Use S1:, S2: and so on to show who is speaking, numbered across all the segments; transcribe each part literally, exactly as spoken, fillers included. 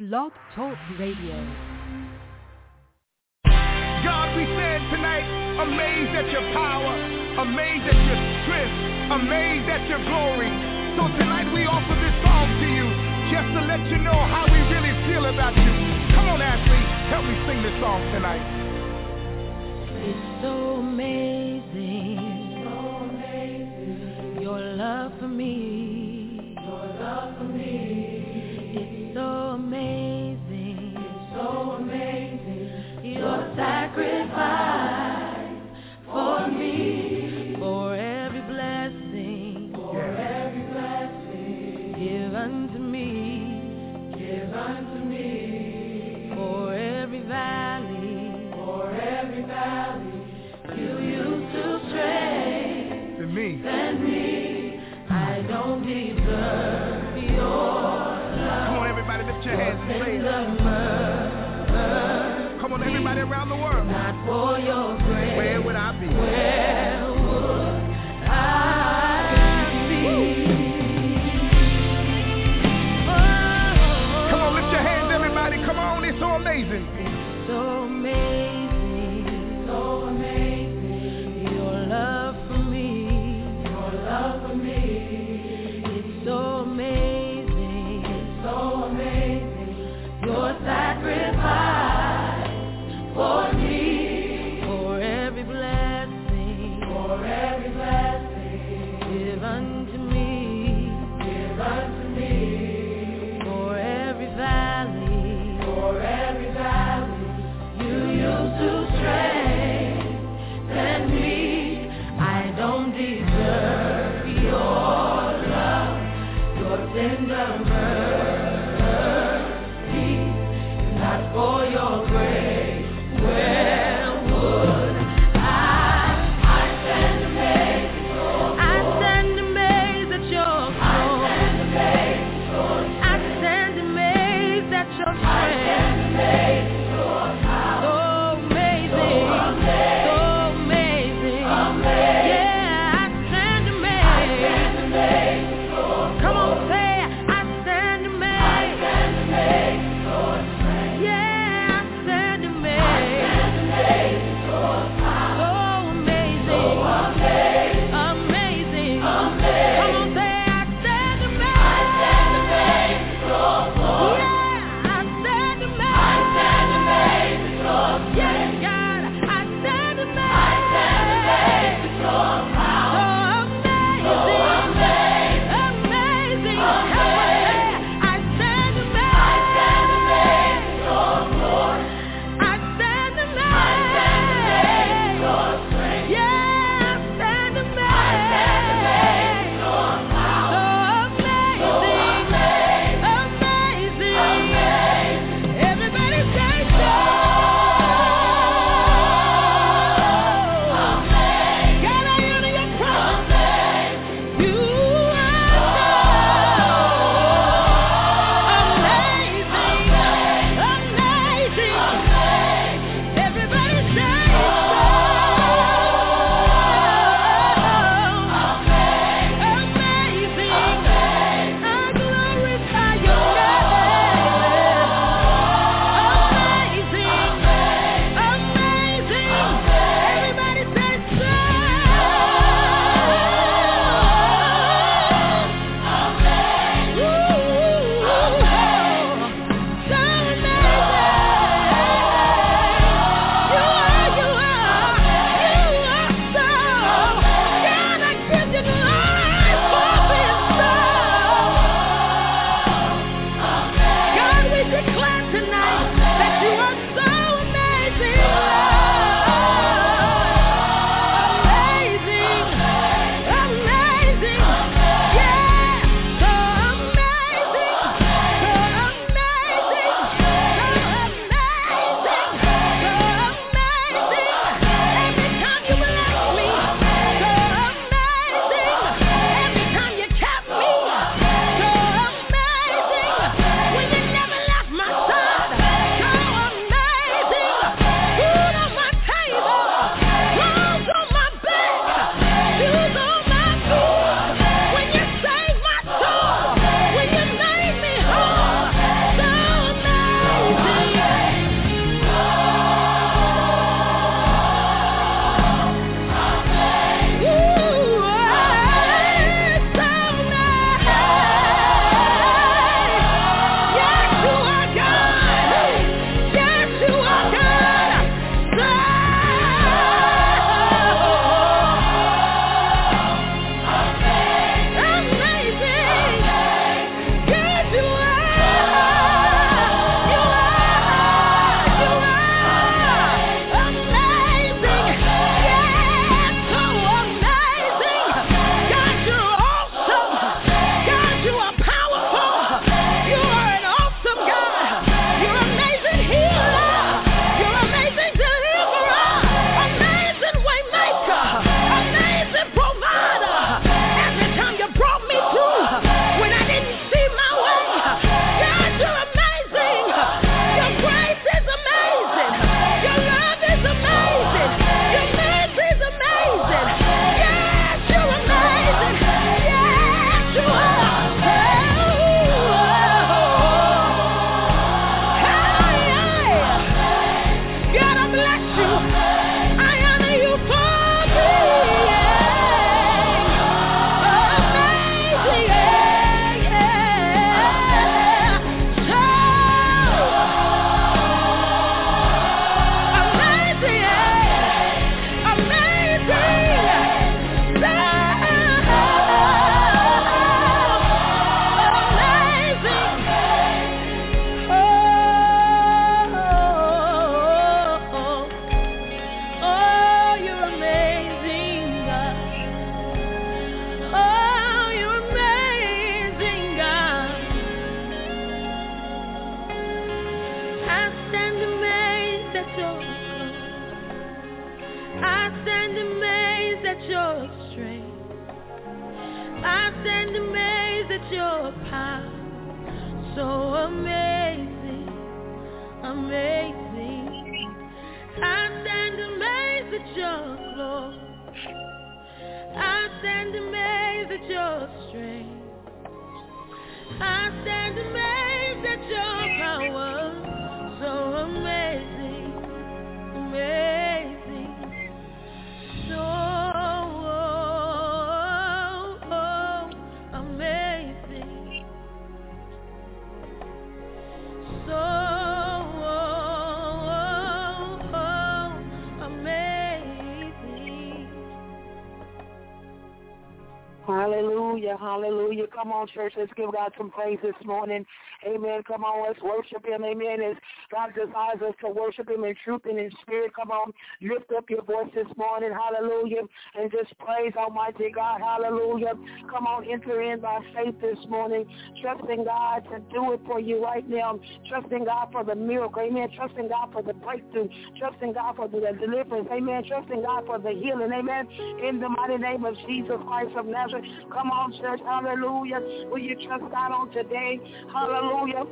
S1: Blog Talk Radio.
S2: God, we stand tonight amazed at your power, amazed at your strength, amazed at your glory. So tonight we offer this song to you just to let you know how we really feel about you. Come on, Ashley, help me sing this song tonight.
S3: It's so amazing, so amazing, your love for me, your love for me. It's so amazing, it's so amazing, your sacrifice for me, for every blessing, for every blessing, give unto me, give unto me, for every valley, for every valley, you used to strengthen
S2: me,
S3: and me, I don't deserve your.
S2: Come on, everybody, lift your hands and say it. Come on, everybody around the world.
S3: Not for your grace.
S2: Where would I be?
S3: Where would I be? Oh,
S2: come on, lift your hands, everybody. Come on, it's so amazing.
S3: It's so amazing, so amazing. Your love for me, your love for me. It's so amazing. So amazing, your sacrifice for me, for every blessing, for every blessing, give unto me, give unto me, for every valley, for every valley, you used to strengthen me, I don't deserve your love, your tender mercy. For your grace, where would I? I stand amazed. I stand amazed at your throne. I stand amazed at your strength. So amazing, so amazing. Yeah, I stand amazed. Come on, say I stand amazed. so amazing, amazing. I stand amazed at your glory. I stand amazed at your strength. I stand amazed at your power. So amazing, amazing. So amazing. So
S1: Hallelujah, hallelujah. Come on, church, let's give God some praise this morning. Amen. Come on, let's worship him. Amen. As God desires us to worship him in truth and in spirit. Come on, lift up your voice this morning. Hallelujah. And just praise Almighty God. Hallelujah. Come on, enter in by faith this morning. Trusting God to do it for you right now. Trusting God for the miracle. Amen. Trusting God for the breakthrough. Trusting God for the deliverance. Amen. Trusting God for the healing. Amen. In the mighty name of Jesus Christ of Nazareth. Come on, church. Hallelujah. Will you trust God on today? Hallelujah.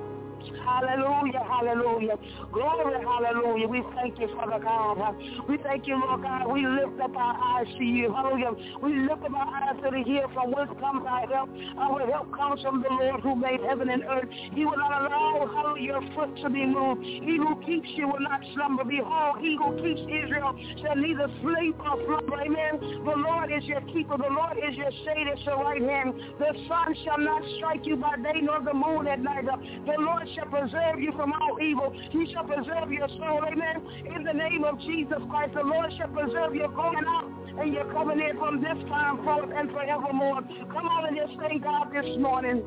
S1: Hallelujah, hallelujah. Glory, hallelujah. We thank you, Father God. We thank you, Lord God. We lift up our eyes to you. Hallelujah. We lift up our eyes to the hill from whence comes our help. Our help comes from the Lord who made heaven and earth. He will not allow, hallelujah, your foot to be moved. He who keeps you will not slumber. Behold, he who keeps Israel shall neither sleep nor slumber. Amen. The Lord is your keeper. The Lord is your shade at your right hand. The sun shall not strike you by day nor the moon at night. The Lord shall preserve you from all evil. He shall preserve your soul. Amen. In the name of Jesus Christ, the Lord shall preserve your going out and your coming in from this time forth and forevermore. Come on and just thank God this morning.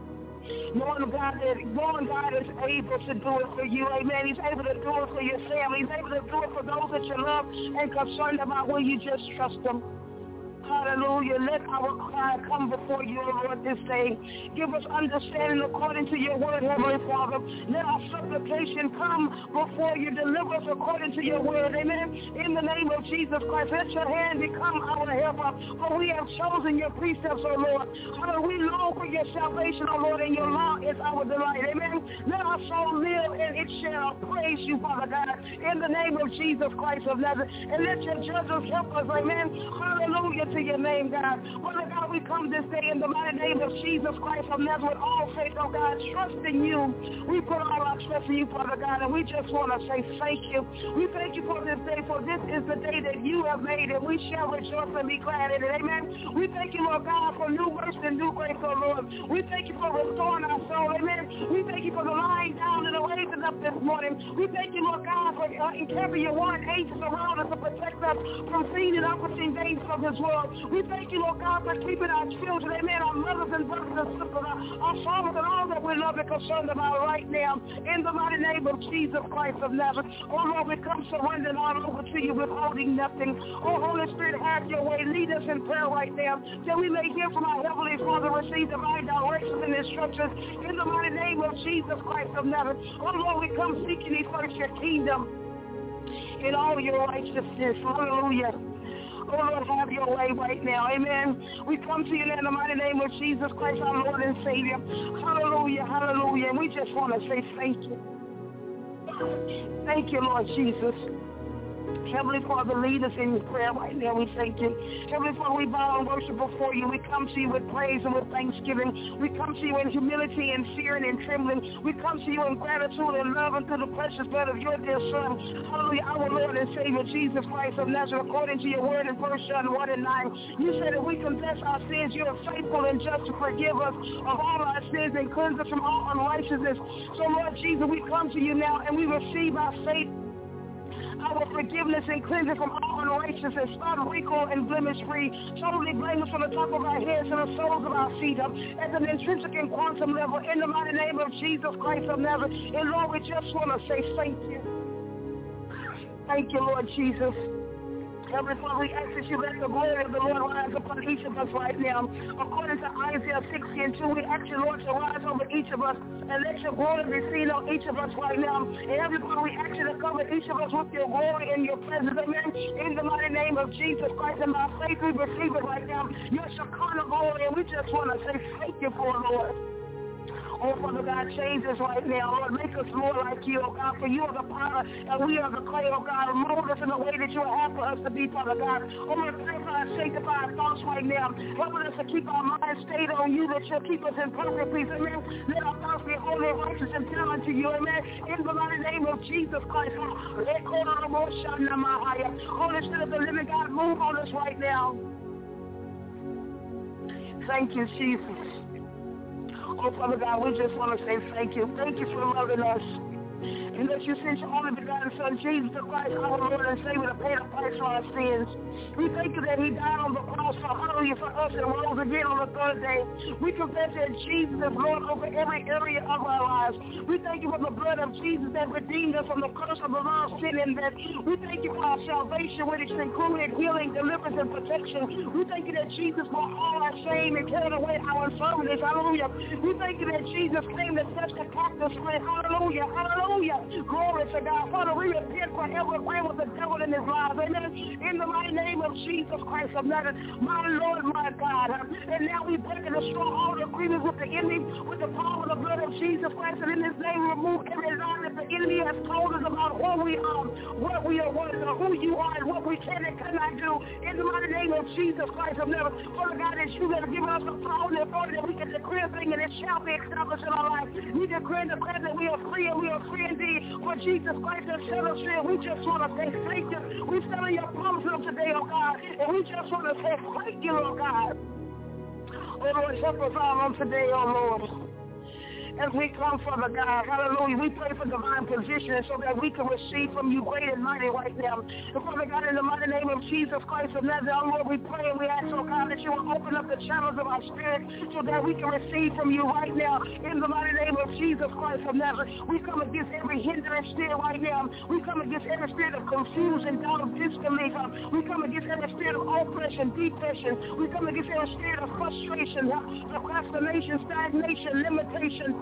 S1: Knowing God that knowing God is able to do it for you. Amen. He's able to do it for your family. He's able to do it for those that you love and concerned about. Will you just trust him? Hallelujah. Let our cry come before you, Lord, this day. Give us understanding according to your word, Heavenly Father. Let our supplication come before you. Deliver us according to your word. Amen. In the name of Jesus Christ, let your hand become our helper. For we have chosen your precepts, O Lord. Hallelujah. We long for your salvation, O Lord, and your law is our delight. Amen. Let our soul live and it shall praise you, Father God. In the name of Jesus Christ of Nazareth. And let your judges help us. Amen. Hallelujah to your name, God. Father God, we come this day in the mighty name of Jesus Christ of Nazareth, all faith, oh God, trusting you. We put all our trust in you, Father God, and we just want to say thank you. We thank you for this day, for this is the day that you have made, and we shall rejoice and be glad in it. Amen. We thank you, Lord God, for new mercy and new grace, oh Lord. We thank you for restoring our soul. Amen. We thank you for the lying down and the raising up this morning. We thank you, Lord God, for uh, encamping your warring angels around us to protect us from seen and unforeseen dangers of this world. We thank you, Lord God, for keeping our children, amen, our mothers and brothers and sisters, our, our fathers and all that we love and concerned about right now. In the mighty name of Jesus Christ of Nazareth. Oh, Lord, we come surrendering all over to you, withholding nothing. Oh, Holy Spirit, have your way. Lead us in prayer right now, that we may hear from our Heavenly Father, receive divine directions and instructions. In the mighty name of Jesus Christ of Nazareth. Oh, Lord, we come seeking thee first your kingdom in all your righteousness. Hallelujah. Oh, Lord, have your way right now. Amen. We come to you in the mighty name of Jesus Christ, our Lord and Savior. Hallelujah, hallelujah. And we just want to say thank you. Thank you, Lord Jesus. Heavenly Father, lead us in prayer right now. We thank you. Heavenly Father, we bow and worship before you. We come to you with praise and with thanksgiving. We come to you in humility and fear and in trembling. We come to you in gratitude and love unto the precious blood of your dear Son. Hallelujah, our Lord and Savior, Jesus Christ of Nazareth, according to your word in First John one and nine. You said if we confess our sins, you are faithful and just to forgive us of all our sins and cleanse us from all unrighteousness. So, Lord Jesus, we come to you now and we receive our faith, our forgiveness and cleansing from all unrighteousness, spot, wrinkle, and blemish free, totally blameless from the top of our heads to the soles of our feet, um, at an intrinsic and quantum level, in the mighty name of Jesus Christ of Nazareth. And Lord, we just want to say thank you. Thank you, Lord Jesus. Heavenly Father, we ask that you let the glory of the Lord rise upon each of us right now. According to Isaiah sixty and two, we ask you, Lord, to rise over each of us and let your glory be seen on each of us right now. And Heavenly Father, we ask you to cover each of us with your glory and your presence, amen, in the mighty name of Jesus Christ. And by faith, we receive it right now, your Shekinah glory, and we just want to say thank you for it, Lord. Oh, Father God, change us right now. Lord, make us more like you, oh God, for you are the potter and we are the clay, oh God. Mold us in the way that you would have for us to be, Father God. Oh, Lord, purify and sanctify our thoughts right now. Helping us to keep our minds stayed on you, that you'll keep us in perfect peace, amen. Let our thoughts be holy, righteous, and pure unto you, amen. In the mighty name of Jesus Christ. Holy Spirit of the living God, move on us right now. Thank you, Jesus. Oh, Father God, we just want to say thank you. Thank you for loving us. And that you sent your only begotten Son, Jesus Christ, our Lord and Savior, to pay the price for our sins. We thank you that he died on the cross for hallelujah for us and rose again on the third day. We confess that Jesus is Lord over every area of our lives. We thank you for the blood of Jesus that redeemed us from the curse of the law of sin and death. We thank you for our salvation, which included healing, deliverance, and protection. We thank you that Jesus bore all our shame and carried away our infirmities. Hallelujah. We thank you that Jesus came to touch the captives free. Hallelujah. Hallelujah. Glory to God. Father, we repent for every way with the devil in his lives. Amen. In the mighty name of Jesus Christ of Nazareth, my Lord, my God. And now we break and destroy all the agreements with the enemy, with the power of the blood of Jesus Christ. And in his name, remove every lie that the enemy has told us about who we are, what we are worth, or who you are, and what we can and cannot do. In the mighty name of Jesus Christ of Nazareth, Father God, it's you that have given us the power and the authority that we can declare things and it shall be established in our life. We declare and declare that we are free and we are free indeed. For Jesus Christ has set us free. We just want to say thank you. We stand on your promises today, oh God, and we just want to say thank you, oh God. Oh Lord, help us all on today, oh Lord. As we come, Father God, hallelujah, we pray for divine positioning so that we can receive from you great and mighty right now. And Father God, in the mighty name of Jesus Christ of Nazareth, oh Lord, we pray and we ask, oh God, that you will open up the channels of our spirit so that we can receive from you right now. In the mighty name of Jesus Christ of Nazareth, we come against every hindrance spirit right now. We come against every spirit of confusion, doubt, disbelief. We come against every spirit of oppression, depression. We come against every spirit of frustration, procrastination, stagnation, limitation.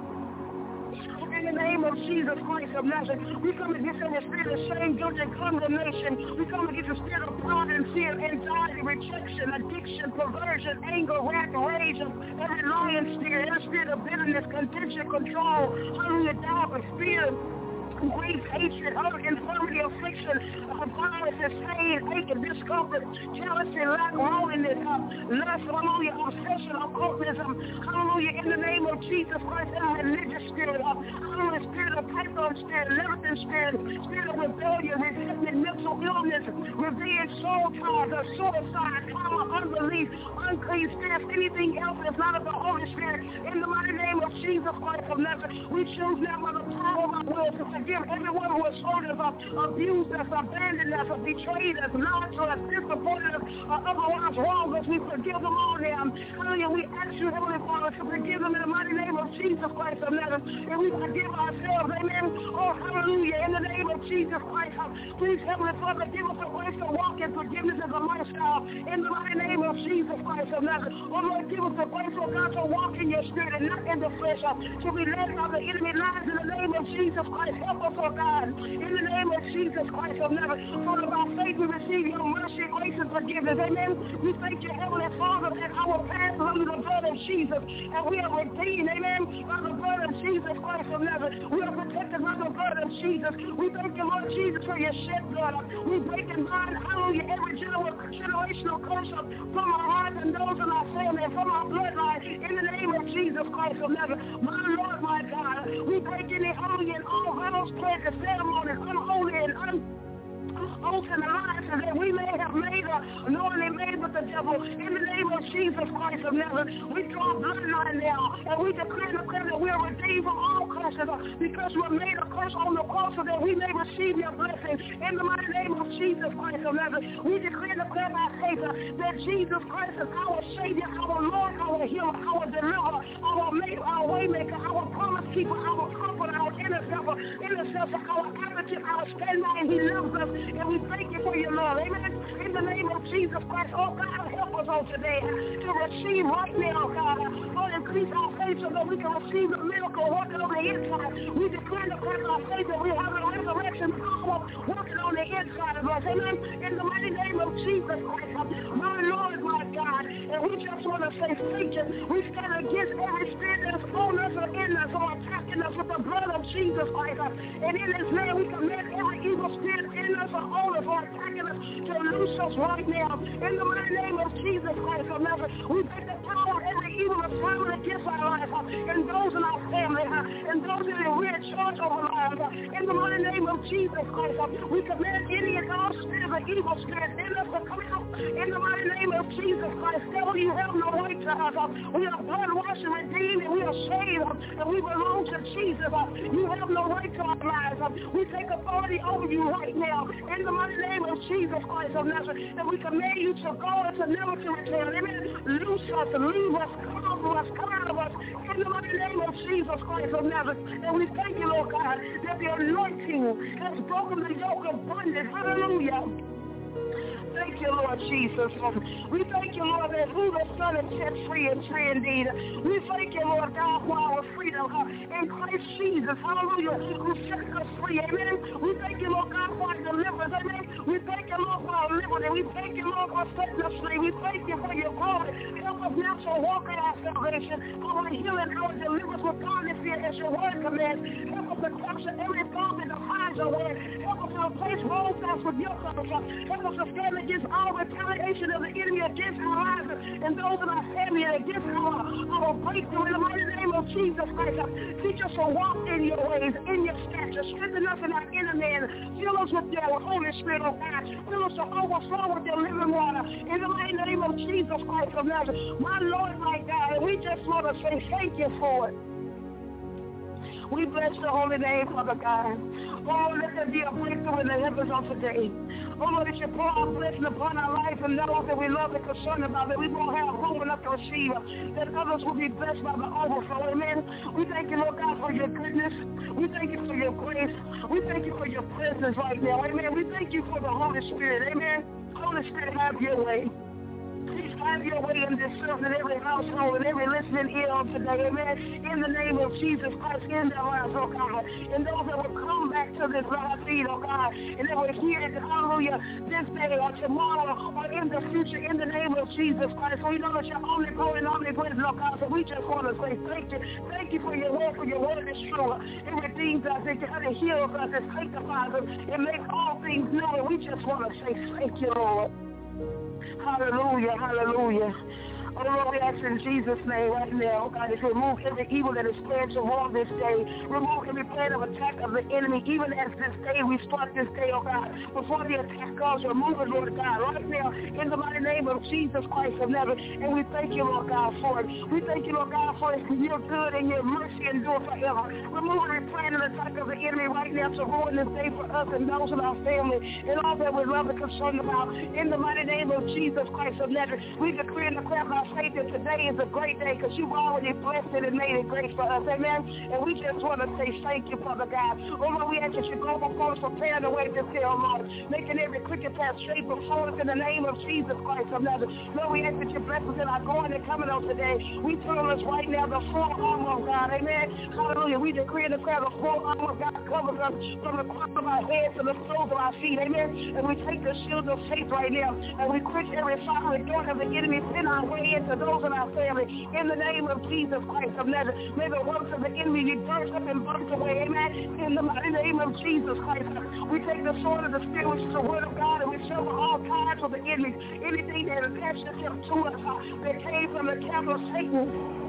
S1: In the name of Jesus Christ of Nazareth, we come against every spirit of shame, guilt, and condemnation. We come against the spirit of pride and fear, anxiety, rejection, addiction, perversion, anger, wrath, rage, every lying spirit, every spirit of bitterness, contention, control, hallelujah, doubt, and fear, grief, hatred, hurt, infirmity, affliction, uh, violence, pain, ache, and discomfort, jealousy, lack, loneliness, uh, lust, hallelujah, obsession, occultism, hallelujah, in the name of Jesus Christ, and religious spirit, uh, hallelujah, spirit of python spirit, limited spirit, spirit of rebellion, resentment, mental illness, revenge, soul ties, uh, suicide, trauma, unbelief, unclean spirits, anything else that's not of the Holy Spirit, in the mighty name of Jesus Christ of Nazareth, we choose now by the power of our will to forgive everyone who has hurt us, uh, abused us, abandoned us, uh, betrayed us, lied to us, disappointed us, uh, otherwise wronged us. We forgive them all now. Hallelujah. We ask you, Heavenly Father, to forgive them in the mighty name of Jesus Christ of Nazareth. And we forgive ourselves. Amen. Oh, hallelujah. In the name of Jesus Christ, uh, please, Heavenly Father, give us the grace to walk in forgiveness as a lifestyle. In the mighty name of Jesus Christ of Nazareth. Oh, Lord, give us the grace, oh God, to walk in your spirit and not in the flesh. Uh, to be led by the enemy lies in the name of Jesus Christ. Help us, oh God, in the name of Jesus Christ of Nazareth. For by faith we receive your mercy, grace, and forgiveness. Amen. We thank you, Heavenly Father, that our past is under the blood of Jesus, and we are redeemed, amen, by the blood of Jesus Christ of Nazareth. We are protected by the blood of Jesus. We thank you, Lord Jesus, for your shed blood. We break and bind, hallelujah, every gener- generational curse from our hearts and those in our family and from our bloodline, in the name of Jesus Christ of Nazareth. My Lord, my God, we break any holy and all vows, pledges, ceremonies, unholy and un- oaths and alliances that we may have made or knowingly made with the devil. In the name of Jesus Christ of Nazareth, we draw bloodline now, and we declare and declare that we are redeemed from all curses because we're made a curse on the cross so that we may receive your blessing. In the mighty name of Jesus Christ of Nazareth, we declare and declare by faith that Jesus Christ is our Savior, our Lord, our healer, our deliverer, our maker, our waymaker, our promise keeper, our comforter, our intercessor, intercessor, our advocate, our stand by, and he loves us. And we thank you for your love. Amen. In the name of Jesus Christ, oh God, help us on today to receive right now, God. Lord, increase our faith so that we can receive the miracle working on the inside. We declare and declare our faith that we have a resurrection power working on the inside of us. Amen. In the mighty name of Jesus Christ, my Lord, my God. And we just want to to say thank you. We stand against every spirit that's on us or in us or attacking us with the blood of Jesus Christ. And in His name, we command every evil spirit in us or on us or attacking us to loose us right now. In the mighty name of Jesus Christ of Nazareth, we take the power of every evil assignment against our life and those in our family and those in the we're in charge of our lives. In the mighty name of Jesus Christ, we command any and all spirits of evil spirits in us to come out. In the mighty name of Jesus Christ, devil, you have no right to us. We are blood washed and redeemed, and we are saved, and we belong to Jesus. You have no right to our lives. We take authority over you right now. In the mighty name of Jesus Christ of Nazareth, and we command you to go and to never to return. Amen. Loose us, leave us, come out of us, come out of us. In the mighty name of Jesus Christ of Nazareth, and we thank you, Lord God, that the anointing has broken the yoke of bondage. Hallelujah. Thank you, Lord Jesus. We thank you, Lord, that who the Son has set free is free indeed. We thank you, Lord God, for our freedom in Christ Jesus. Hallelujah. Who set us free. Amen. We thank you, Lord God, for our deliverance. Amen. We thank you, Lord, for our liberty. We thank you, Lord, for setting us free. We thank you for your glory. Help us now to walk in our salvation, for our healing, our deliverance with godly fear as your word commands. Help us to capture every thought that defies your word. Help us to replace wrong thoughts with your thoughts. Help us to stand against all retaliation of the enemy against our lives and those in our family and against our, our breakthrough in the mighty name of Jesus Christ. Teach us to walk in your ways, in your stature. Strengthen us in our inner man. Fill us with your Holy Spirit, oh God. Fill us to overflow with your living water in the mighty name of Jesus Christ of Nazareth. My Lord, my God, and we just want to say thank you for it. We bless your holy name, Father God. Oh, let there be a breakthrough in the heavens on today. Oh, Lord, that you pour our blessing upon our life and those that we love and concerned about, that we won't have room enough to receive, that others will be blessed by the overflow. Amen. We thank you, Lord God, for your goodness. We thank you for your grace. We thank you for your presence right now. Amen. We thank you for the Holy Spirit. Amen. Holy Spirit, have your way. Please have your way in this service, in every household, and every listening ear on today, amen. In the name of Jesus Christ, in their lives, oh God. And those that will come back to this live feed, oh God, and they will hear it, hallelujah, this day or tomorrow or in the future, in the name of Jesus Christ. So we know that you're only going, only going, oh God. So we just want to say thank you. Thank you for your word, for your word is true. It redeems us, it heals us, it sanctifies us, it makes all things new. And we just want to say thank you, Lord. Hallelujah, hallelujah. Oh, Lord, we ask in Jesus' name right now, oh God, that you remove every evil that is planned to war this day. Remove every plan of attack of the enemy, even as this day we start this day, oh God. Before the attack comes, remove it, Lord God, right now, in the mighty name of Jesus Christ of Nazareth. And we thank you, Lord God, for it. We thank you, Lord God, for your good and your mercy endure forever. Remove every plan and attack of the enemy right now to ruin this day for us and those in our family and all that we love and concerned about. In the mighty name of Jesus Christ of Nazareth, we decree and declare by faith that today is a great day because you've already blessed it and made it great for us. Amen. And we just want to say thank you, Father God. Oh, Lord, we ask that you go before us, preparing the way this day, oh, Lord, making every crooked path straight before us in the name of Jesus Christ of Nazareth. Lord, we ask that you bless us in our going and coming on today. We tell us right now the full armor of God. Amen. Hallelujah. We decree and declare the full armor of God covers us from the crown of our heads to the soles of our feet. Amen. And we take the shield of faith right now and we quench every fiery dart of the enemy in our way into those in our family. In the name of Jesus Christ of Nazareth, may the works of the enemy be burnt up and burnt away. Amen. In the mighty name of Jesus Christ, we take the sword of the Spirit, which is the word of God, and we sever all ties of the enemy. Anything that attached itself to us uh, that came from the camp of Satan,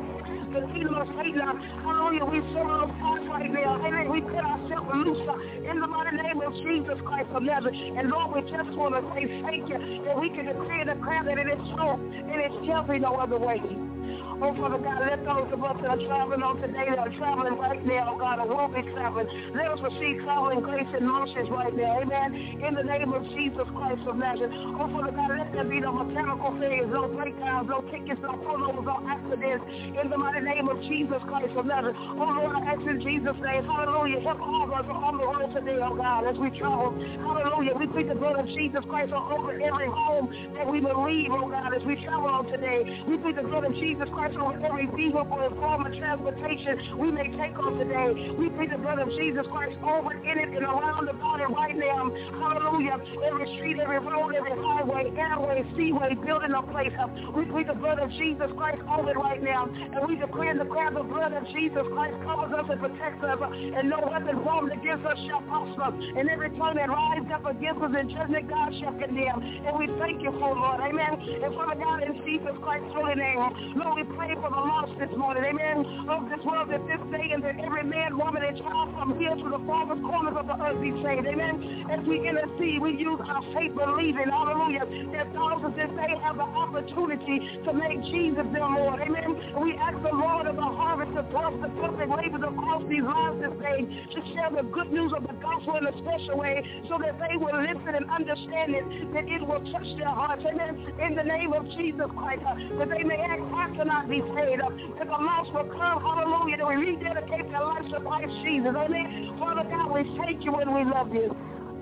S1: the kingdom of Satan, hallelujah, we sever those ties right now. Amen. We put ourselves loose uh, in the mighty name of Jesus Christ of Nazareth. And Lord, we just want to say thank you that we can decree and declare that it is true and it shall be no other way. Oh, Father God, let those of us that are traveling on today, that are traveling right now, oh God, or will be traveling, let us receive traveling grace and mercies right now, amen, in the name of Jesus Christ of Nazareth. Oh, Father God, let there be no mechanical failures, no breakdowns, no tickets, no pullovers, no accidents, in the mighty name of Jesus Christ of Nazareth. Oh, Lord, I ask in Jesus' name, hallelujah, help all of us on the road today, oh God, as we travel, hallelujah. We plead the blood of Jesus Christ over every home that we will leave, oh God, as we travel on today. We plead the blood of Jesus Christ watch over every vehicle and form of transportation we may take on today. We plead the blood of Jesus Christ over in it and around about it right now. Hallelujah. Every street, every road, every highway, airway, seaway, building a place. We plead the blood of Jesus Christ over it right now. And we decree and declare the blood of Jesus Christ covers us and protects us. And no weapon formed against us shall prosper. And every tongue that rises up against us in judgment, God shall condemn. And we thank you for, Lord. Amen. And Father God, in Jesus Christ's holy name, Lord, we pray for the lost this morning. Amen. Of this world, that this day, and that every man, woman, and child from here to the farthest corners of the earth be saved. Amen. As we intercede, we use our faith believing, hallelujah, that thousands this day have the opportunity to make Jesus their Lord. Amen. And we ask the Lord of the harvest to bless the perfect labors across these lives this day, to share the good news of the gospel in a special way, so that they will listen and understand it, that it will touch their hearts. Amen. In the name of Jesus Christ, uh, that they may ask, how can I be saved? Uh, that the lost will come, hallelujah, that we rededicate their lives to Christ Jesus. Amen. Father God, we thank you and we love you.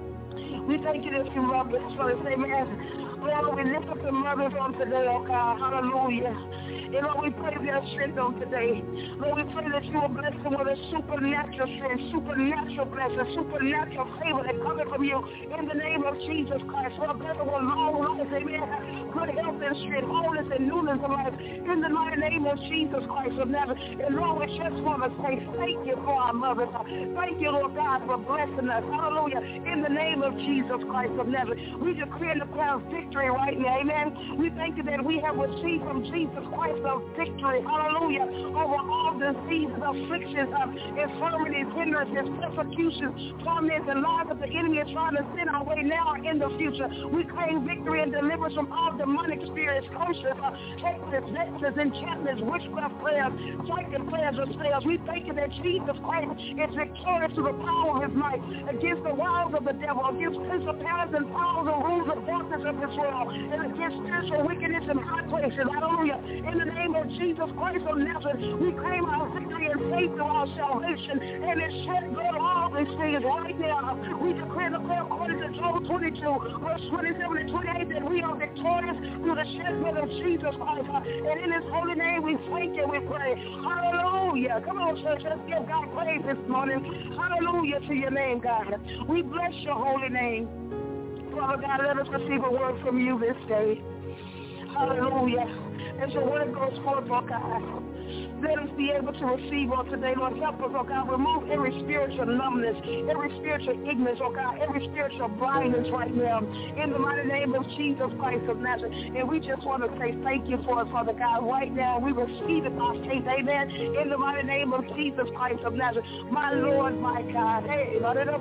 S1: We thank you that you love us. Father, say, man, Lord, we lift up the mothers on today, oh God. Hallelujah. And Lord, we pray their strength on today. Lord, we pray that you will bless them with a supernatural strength, supernatural blessing, supernatural favor that comes from you in the name of Jesus Christ. Lord, bless them with long life, amen. Good health and strength, wholeness and newness of life in the mighty name of Jesus Christ of Nazareth. And Lord, we just want to say thank you for our mothers. Thank you, Lord God, for blessing us. Hallelujah. In the name of Jesus Christ of Nazareth, we decree and declare victory right now, amen. We thank you that we have received from Jesus Christ of victory, hallelujah, over all diseases, afflictions, uh, infirmities, hindrances, persecutions, torments, and lies of the enemy is trying to send our way now or in the future. We claim victory and deliverance from all demonic spirits, curses, uh, hexes, vexes, enchantments, witchcraft prayers, psychic prayers, or spells. We thank you that Jesus Christ is victorious to the power of his might against the wiles of the devil, against principalities and powers and rules of darkness of this world, and against spiritual wickedness in high places. Hallelujah. In the name of Jesus Christ of Nazareth, we claim our victory and faith through our salvation, and it should go to all these things right now. We declare the prayer according to Job twenty-two, verse twenty-seven and twenty-eight, that we are victorious through the shed blood of Jesus Christ. And in his holy name, we thank you, we pray. Hallelujah. Come on, church, let's give God praise this morning. Hallelujah to your name, God. We bless your holy name. Father God, let us receive a word from you this day. Hallelujah. As your word goes forth, oh God, let us be able to receive on today. Lord, help us, oh God. Remove every spiritual numbness, every spiritual ignorance, oh God, every spiritual blindness right now. In the mighty name of Jesus Christ of Nazareth. And we just want to say thank you for it, Father God. Right now, we receive it by faith. Amen. In the mighty name of Jesus Christ of Nazareth. My Lord, my God. Hey, Heavenly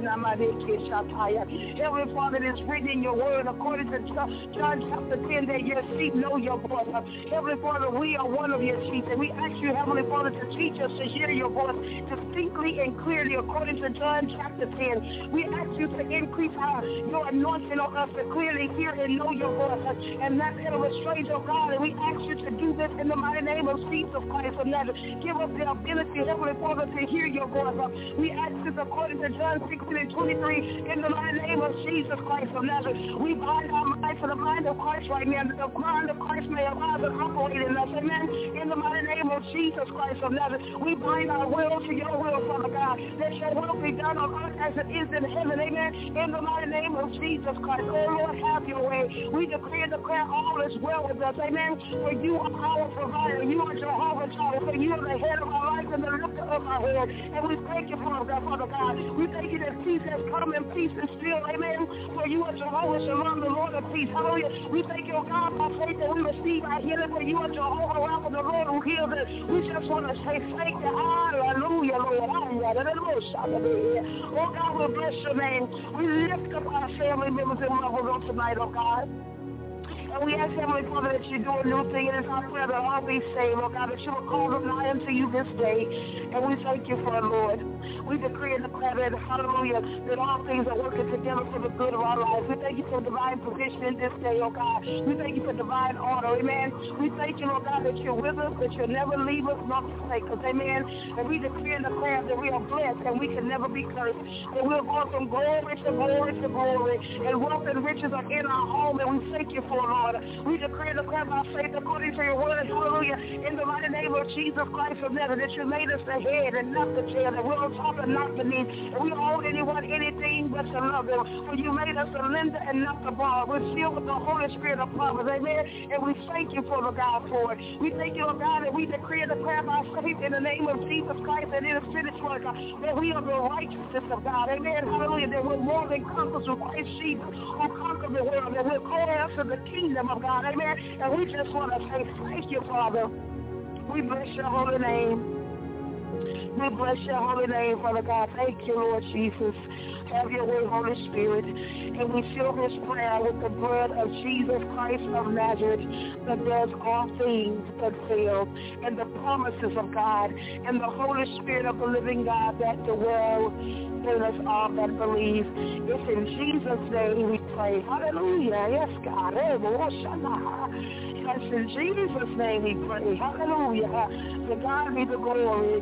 S1: Father, it is written in your word according to John chapter ten that your sheep know your voice. Heavenly Father, we are one of your sheep, and we ask you, Heavenly Father, to teach us to hear your voice distinctly and clearly according to John chapter ten. We ask you to increase our, your anointing on us to clearly hear and know your voice and not enter a strange, oh God. And we ask you to do this in the mighty name of Jesus Christ of Nazareth. Give us the ability, Heavenly Father, to hear your voice. We ask this according to John sixteen and twenty-three in the mighty name of Jesus Christ of Nazareth. We bind our minds to the mind of Christ right now, that the mind of Christ may arise and operate in us. Amen. In the mighty name of Jesus Christ of Nazareth, we bind our will to your will, Father God. Let your will be done on earth as it is in heaven. Amen. In the mighty name of Jesus Christ. Oh Lord, have your way. We decree and declare all is well with us. Amen. For you are our provider. You are Jehovah Jireh. For you are the head of our life and the lifter of our head. And we thank you for that, Father God. We thank you that peace has come and peace is still. Amen. For you are Jehovah Shalom, the Lord of peace. Hallelujah. We thank you, God, by faith that we receive our healing. For you are Jehovah Rapha, the Lord who heals us. We just want to say thank you. Hallelujah, Lord. Oh, God, we bless your name. We lift up our family members and lovers on tonight, oh, God. And we ask, Heavenly Father, that you do a new thing. It is our prayer that all be saved, oh God, that you will call them nigh unto you this day. And we thank you for it, Lord. We decree and declare that, hallelujah, that all things are working together for the good of our lives. We thank you for divine provision in this day, oh God. We thank you for divine order, amen. We thank you, Lord God, that you're with us, that you'll never leave us nor forsake us, amen. And we decree and declare that we are blessed and we can never be cursed. That we're going from glory to glory to glory. And wealth and riches are in our home, and we thank you for it, Lord. We decree and declare by faith according to your word, hallelujah, in the mighty name of Jesus Christ of Nazareth, that you made us the head and not the tail, that we're on top and not beneath, and we don't owe anyone anything but to love them. For you made us the lender and not the borrower. We're filled with the Holy Spirit of promise, amen. And we thank you for the God for it. We thank you, Lord God, that we decree and declare by faith in the name of Jesus Christ and in His finished work, that we are the righteousness of God, amen. Hallelujah. That we're more than conquerors with Christ Jesus, who conquered the world, that we're co-heirs of the kingdom of God, amen. And we just want to say thank you, Father. We bless your holy name. We bless your holy name, Father God. Thank you, Lord Jesus. Have your way, Holy Spirit. And we seal this prayer with the blood of Jesus Christ of Nazareth, that does all things but fail, and the promises of God, and the Holy Spirit of the living God that dwell in us all that believe. It's in Jesus' name we pray. Hallelujah. Yes, God. Yes, in Jesus' name we pray. Hallelujah. To God be the glory.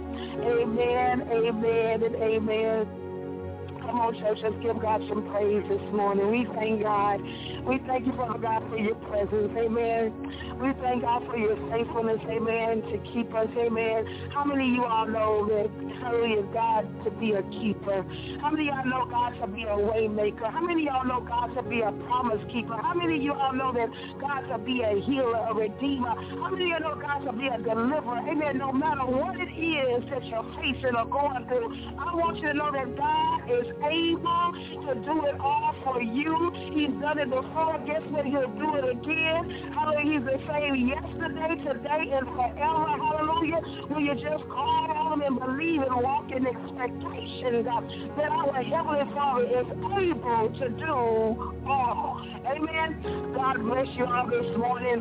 S1: Amen, amen, and amen. Come on, church, let's give God some praise this morning. We thank God. We thank you, Father God, for your presence. Amen. We thank God for your faithfulness, amen, to keep us, amen. How many of you all know that, hallelujah, God to be a keeper? How many of y'all know God to be a way maker? How many of y'all know God to be a promise keeper? How many of you all know that God to be a healer, a redeemer? How many of you know God to be a deliverer? Amen. No matter what it is that you're facing or going through, I want you to know that God is able to do it all for you. He's done it before. Guess what? He'll do it again. Hallelujah. He's the same yesterday, today, and forever. Hallelujah. Will you just call on him and believe and walk in expectation, God, that our Heavenly Father is able to do all. Amen. God bless you all this morning.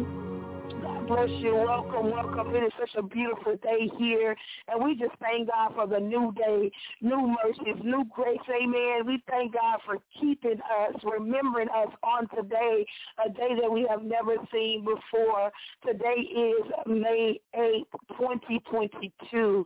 S1: God bless you. Welcome, welcome. It is such a beautiful day here, and we just thank God for the new day, new mercies, new grace. Amen. We thank God for keeping us, remembering us on today, a day that we have never seen before. Today is May eighth, twenty twenty-two.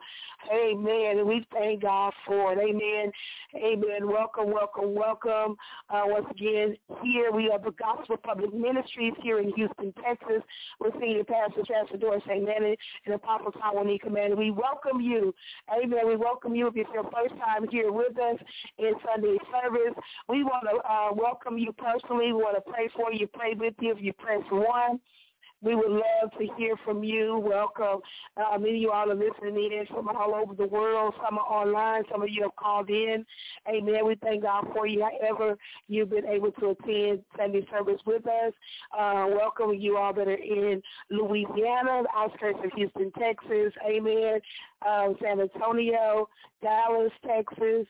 S1: Amen. And we thank God for it. Amen. Amen. Welcome, welcome, welcome. Uh, once again, here we are the Gospel Public Ministries here in Houston, Texas. We're Senior Pastor Pastor Doris Saint Manny and Apostle Taiwanese Commander. We welcome you. Amen. We welcome you if it's your first time here with us in Sunday service. We want to uh, welcome you personally. We want to pray for you, pray with you if you press one. We would love to hear from you. Welcome. Uh, many of you all are listening in from all over the world. Some are online. Some of you have called in. Amen. We thank God for you. However you've been able to attend Sunday service with us. Uh, welcome you all that are in Louisiana, the outskirts of Houston, Texas. Amen. Uh, San Antonio, Dallas, Texas.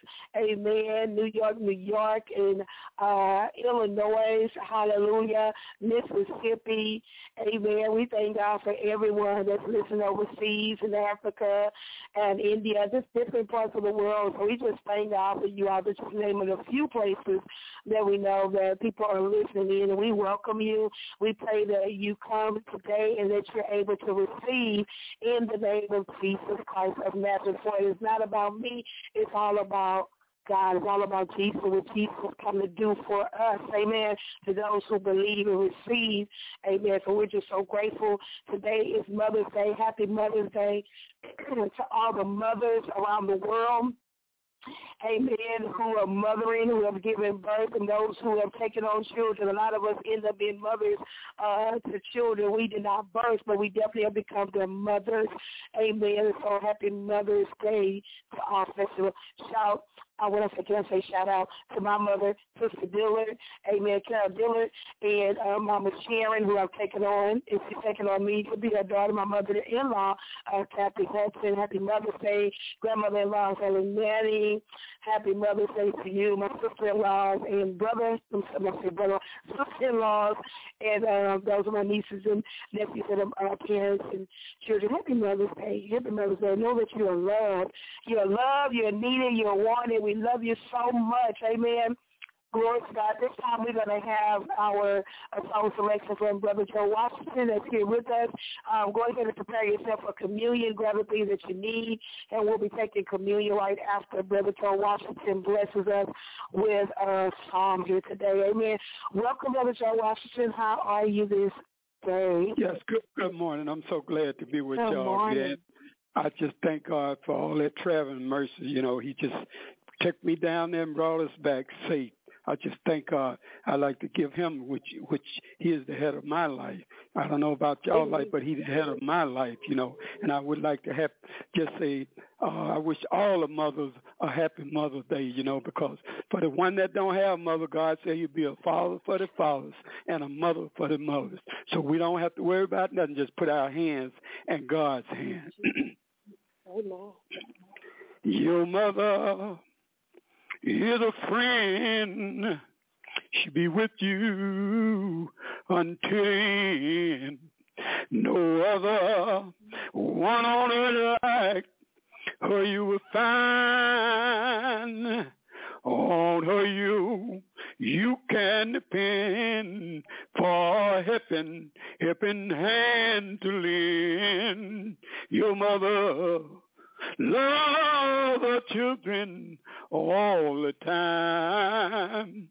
S1: Amen. New York, New York, and uh, Illinois. Hallelujah. Mississippi. Amen. We thank God for everyone that's listening overseas in Africa and India, just different parts of the world. So we just thank God for you all. Just naming a few places that we know that people are listening in, and we welcome you. We pray that you come today and that you're able to receive in the name of Jesus Christ of Nazareth. For it is not about me. It's all about God. It's all about Jesus, what Jesus come to do for us. Amen. To those who believe and receive. Amen. So we're just so grateful. Today is Mother's Day. Happy Mother's Day to all the mothers around the world. Amen, who are mothering, who have given birth, and those who have taken on children. A lot of us end up being mothers uh, to children we did not birth, but we definitely have become their mothers. Amen. So happy Mother's Day to all festival. Shout I want to again say shout out to my mother, Sister Dillard, amen, Carol Dillard, and uh, Mama Sharon, who I've taken on. If she's taken on me to be her daughter, my mother-in-law, uh, Kathy Hudson. Happy Mother's Day. Grandmother-in-law, Helen Manning. Happy Mother's Day to you, my sister-in-laws and brother, I'm sorry, brother, sister-in-laws, and uh, those are my nieces and nephews and uh, parents and children. Happy Mother's Day. Happy Mother's Day. Know that you are loved. You're loved. You're needed. You're wanted. We love you so much. Amen. Glory to God. This time we're going to have our uh, song selection from Brother Joe Washington that's here with us. Um, go ahead and prepare yourself for communion. Grab the things that you need, and we'll be taking communion right after Brother Joe Washington blesses us with a psalm here today. Amen. Welcome, Brother Joe Washington. How are you this day?
S4: Yes, good, good morning. I'm so glad to be with
S1: good
S4: y'all
S1: morning.
S4: again. I just thank God for all that traveling mercy. You know, he just took me down there and brought us back safe. I just thank God. I like to give him, which which he is the head of my life. I don't know about y'all life, but he's the head of my life, you know. And I would like to have just say, uh, I wish all the mothers a happy Mother's Day, you know, because for the one that don't have a mother, God said he'll be a father for the fathers and a mother for the mothers. So we don't have to worry about nothing. Just put our hands in God's hands.
S1: Amen.
S4: Your mother is a friend. She be with you until end. No other one on earth like her you will find. On her you you can depend for a helping, helping hand to lend. Your mother love the children all the time.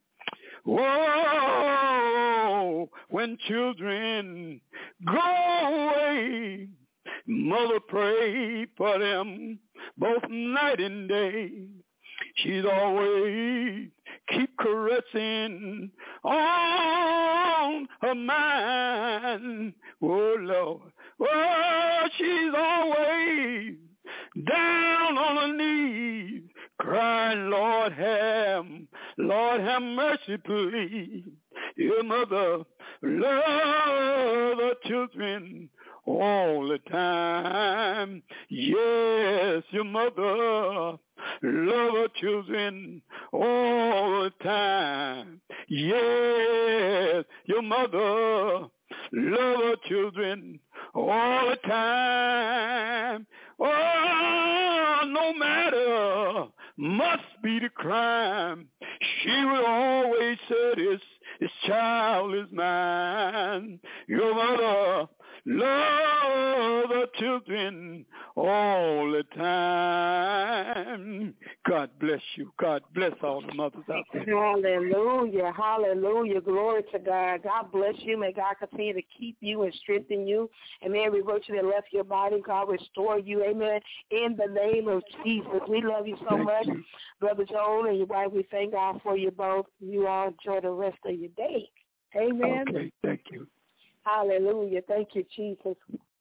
S4: Whoa, when children go away, mother pray for them both night and day. She's always keep caressing on her mind. Oh, Lord. Oh, she's always down on her knees, crying, Lord have, Lord have mercy, please. Your mother love the children all the time. Yes, your mother love her children all the time. Yes, your mother love her children all the time. Oh, no matter, must be the crime. She will always say this, this child is mine. Your mother love the children all the time. God bless you. God bless all the mothers out there.
S1: Hallelujah. Hallelujah. Glory to God. God bless you. May God continue to keep you and strengthen you. And may every virtue that left your body, God restore you. Amen. In the name of Jesus. We love you so
S4: Thank
S1: much.
S4: you.
S1: Brother Joel and your wife, we thank God for you both. You all enjoy the rest of your day. Amen.
S4: Okay. Thank you.
S1: Hallelujah. Thank you, Jesus.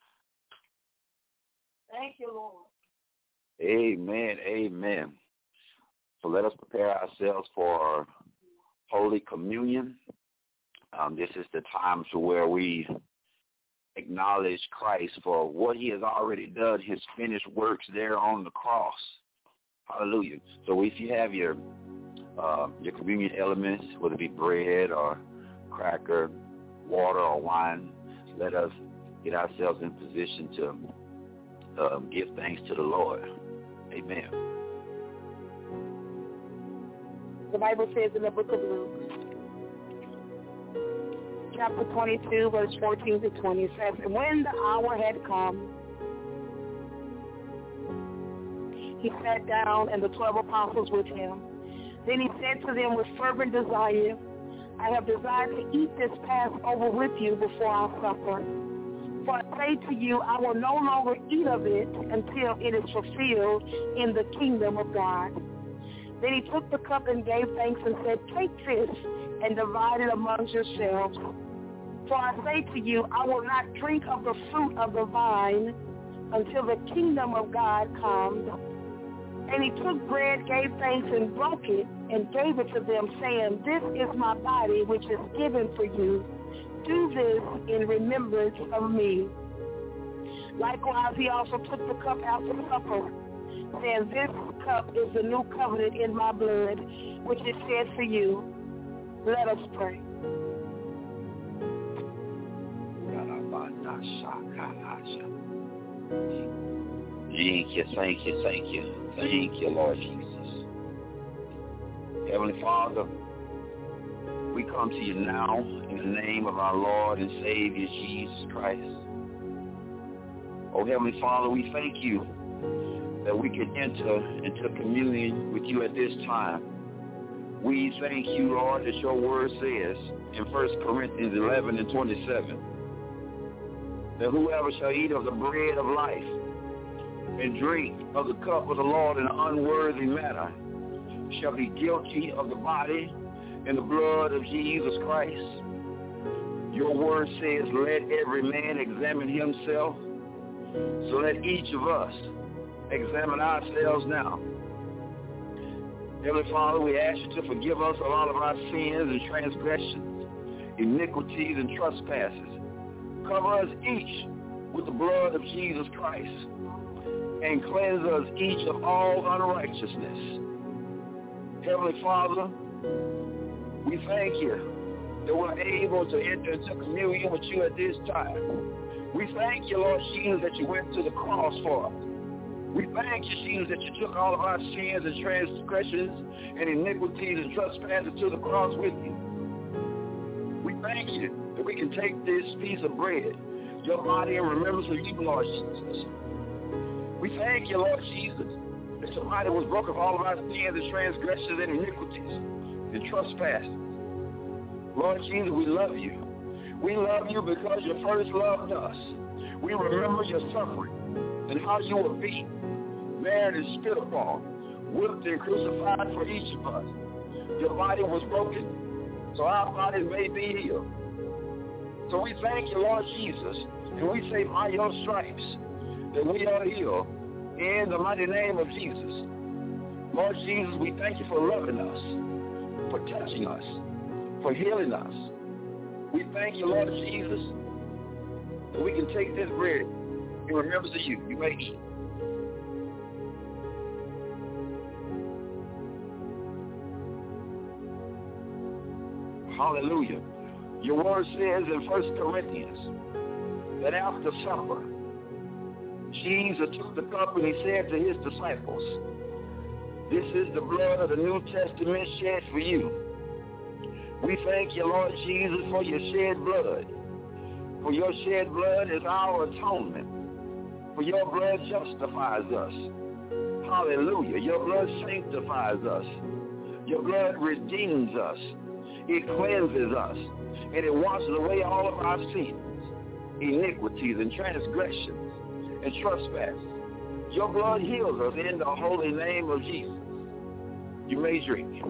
S1: Thank you, Lord.
S5: Amen. Amen. So let us prepare ourselves for Holy Communion. Um, this is the time to where we acknowledge Christ for what he has already done, his finished works there on the cross. Hallelujah. So if you have your uh, your communion elements, whether it be bread or cracker, water or wine, let us get ourselves in position to um, give thanks to the Lord. Amen.
S1: The Bible says in the book of Luke, chapter twenty-two, verse fourteen to twenty, it says, and when the hour had come, he sat down and the twelve apostles with him. Then he said to them with fervent desire, I have desired to eat this Passover with you before I suffer. For I say to you, I will no longer eat of it until it is fulfilled in the kingdom of God. Then he took the cup and gave thanks and said, take this and divide it amongst yourselves. For I say to you, I will not drink of the fruit of the vine until the kingdom of God comes. And he took bread, gave thanks, and broke it, and gave it to them, saying, "This is my body, which is given for you. Do this in remembrance of me." Likewise, he also took the cup after supper, saying, "This cup is the new covenant in my blood, which is shed for you. Let us pray."
S5: Thank you, thank you, thank you. Thank you, Lord Jesus. Heavenly Father, we come to you now in the name of our Lord and Savior, Jesus Christ. Oh, Heavenly Father, we thank you that we can enter into communion with you at this time. We thank you, Lord, that your word says in First Corinthians eleven and twenty-seven, that whoever shall eat of the bread of life and drink of the cup of the Lord in an unworthy manner shall be guilty of the body and the blood of Jesus Christ. Your word says, let every man examine himself. So let each of us examine ourselves now. Heavenly Father, we ask you to forgive us of all of our sins and transgressions, iniquities and trespasses. Cover us each with the blood of Jesus Christ and cleanse us each of all unrighteousness. Heavenly Father, we thank you that we're able to enter into communion with you at this time. We thank you, Lord Jesus, that you went to the cross for us. We thank you, Jesus, that you took all of our sins and transgressions and iniquities and trespasses to the cross with you. We thank you that we can take this piece of bread, your body, in remembrance of you, Lord Jesus. We thank you, Lord Jesus, that your body was broken for all of our sins and transgressions and iniquities and trespasses. Lord Jesus, we love you. We love you because you first loved us. We remember your suffering and how you were beaten, marred and spit upon, whipped and crucified for each of us. Your body was broken, so our bodies may be healed. So we thank you, Lord Jesus, and we say by your stripes that we are healed in the mighty name of Jesus. Lord Jesus, we thank you for loving us, for touching us, for healing us. We thank you, Lord Jesus, that we can take this bread in remembrance of you. You may eat. Hallelujah. Your word says in First Corinthians that after supper, Jesus took the cup and he said to his disciples, "This is the blood of the New Testament shed for you." We thank you, Lord Jesus, for your shed blood. For your shed blood is our atonement. For your blood justifies us. Hallelujah. Your blood sanctifies us. Your blood redeems us. It cleanses us. And it washes away all of our sins, iniquities, and transgressions, and trespasses. Your blood heals us in the holy name of Jesus. You may drink.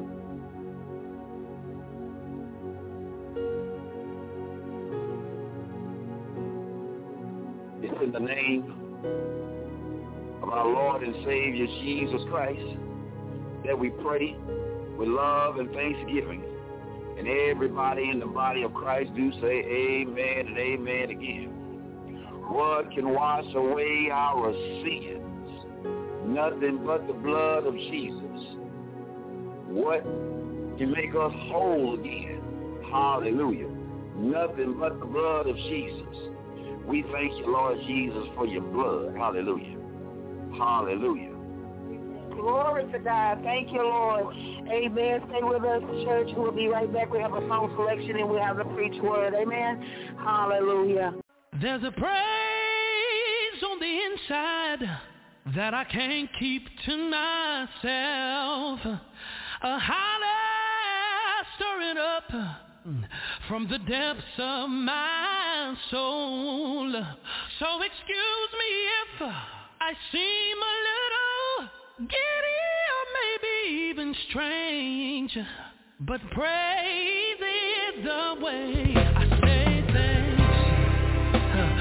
S5: It's in the name of our Lord and Savior, Jesus Christ, that we pray with love and thanksgiving. And everybody in the body of Christ do say amen and amen again. What can wash away our sins? Nothing but the blood of Jesus. What can make us whole again? Hallelujah. Nothing but the blood of Jesus. We thank you, Lord Jesus, for your blood. Hallelujah. Hallelujah.
S1: Glory to God. Thank you, Lord. Amen. Stay with us, church. We'll be right back. We have a song selection and we'll have the preach word. Amen. Hallelujah.
S3: There's a praise on the inside that I can't keep to myself. A holler stirring up from the depths of my soul. So excuse me if I seem a little giddy or maybe even strange, but praise is the way I say things.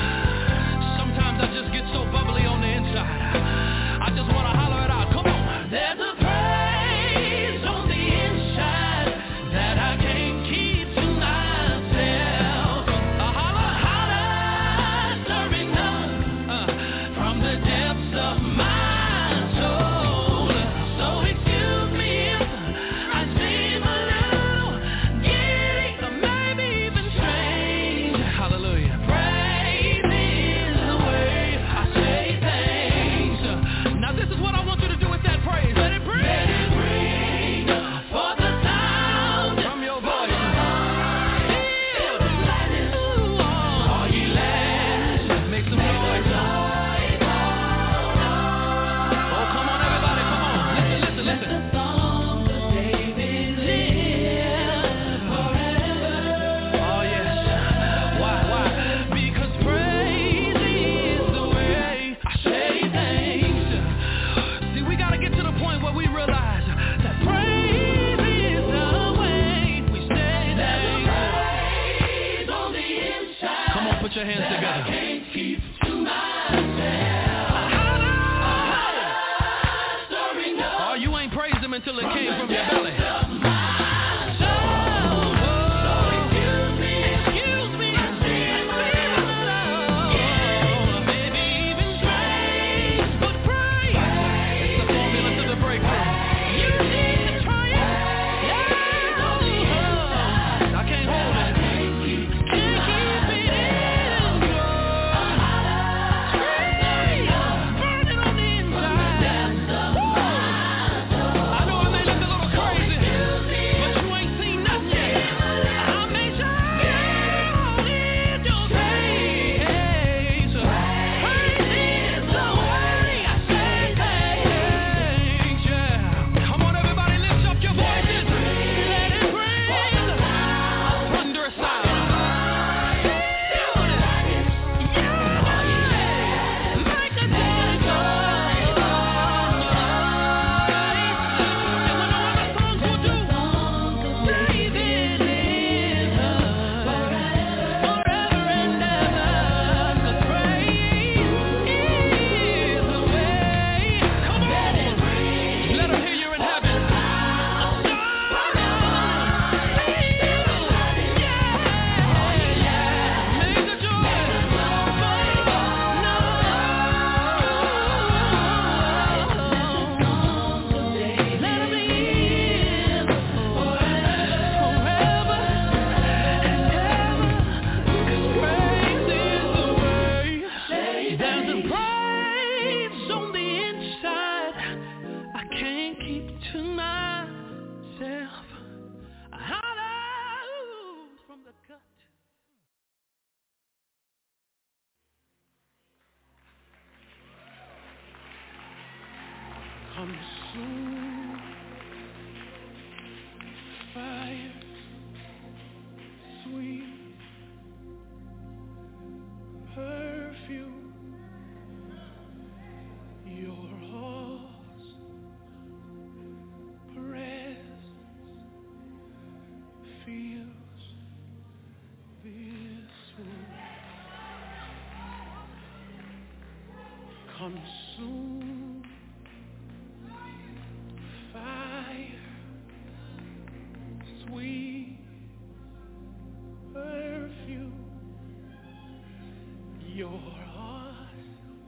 S3: Sometimes I just get so bubbly on the inside, I just want to holler it out. Come on. your hands together.
S6: I can't keep to myself.
S3: Oh, you ain't praised him until it came from your belly. Consume fire, sweet perfume, your awesome presence fills this room. Consume fire, sweet perfume, your awesome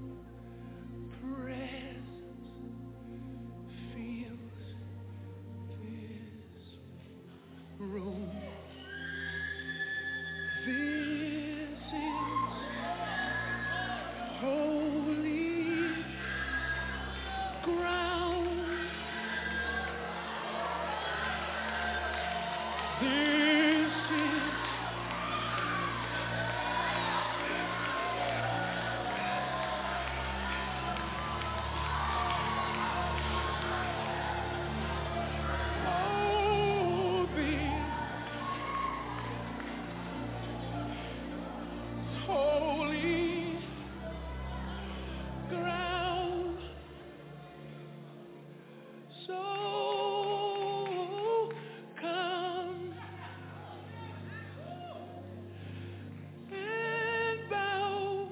S3: presence fills this room. This is holy ground. This is holy ground. So come and bow,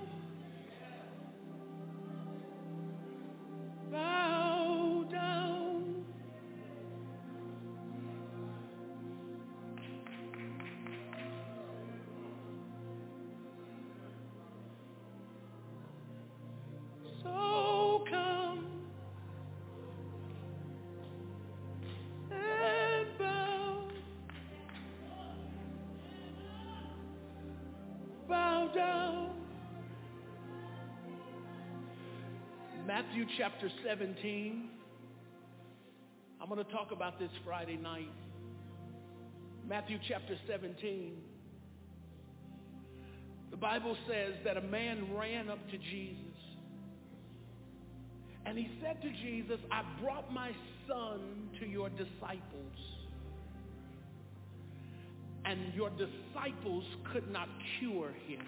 S3: bow down. So come and bow, bow down. Matthew chapter seventeen. I'm going to talk about this Friday night. Matthew chapter seventeen. The Bible says that a man ran up to Jesus and he said to Jesus, I brought my son to your disciples, and your disciples could not cure him.